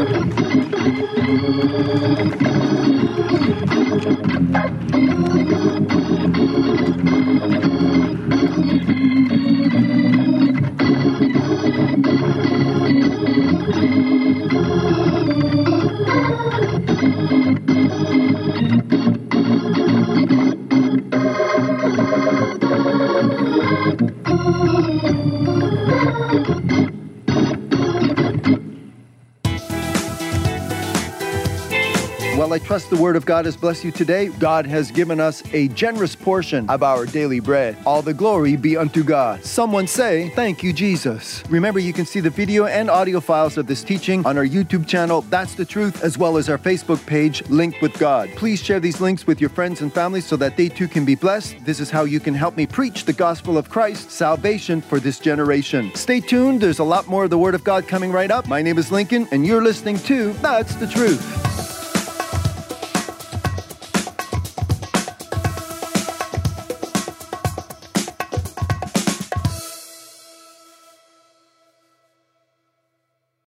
Well, I trust the Word of God has blessed you today. God has given us a generous portion of our daily bread. All the glory be unto God. Someone say, thank you, Jesus. Remember, you can see the video and audio files of this teaching on our YouTube channel, That's the Truth, as well as our Facebook page, Linked with God. Please share these links with your friends and family so that they too can be blessed. This is how you can help me preach the gospel of Christ, salvation for this generation. Stay tuned. There's a lot more of the Word of God coming right up. My name is Lincoln, and you're listening to That's the Truth.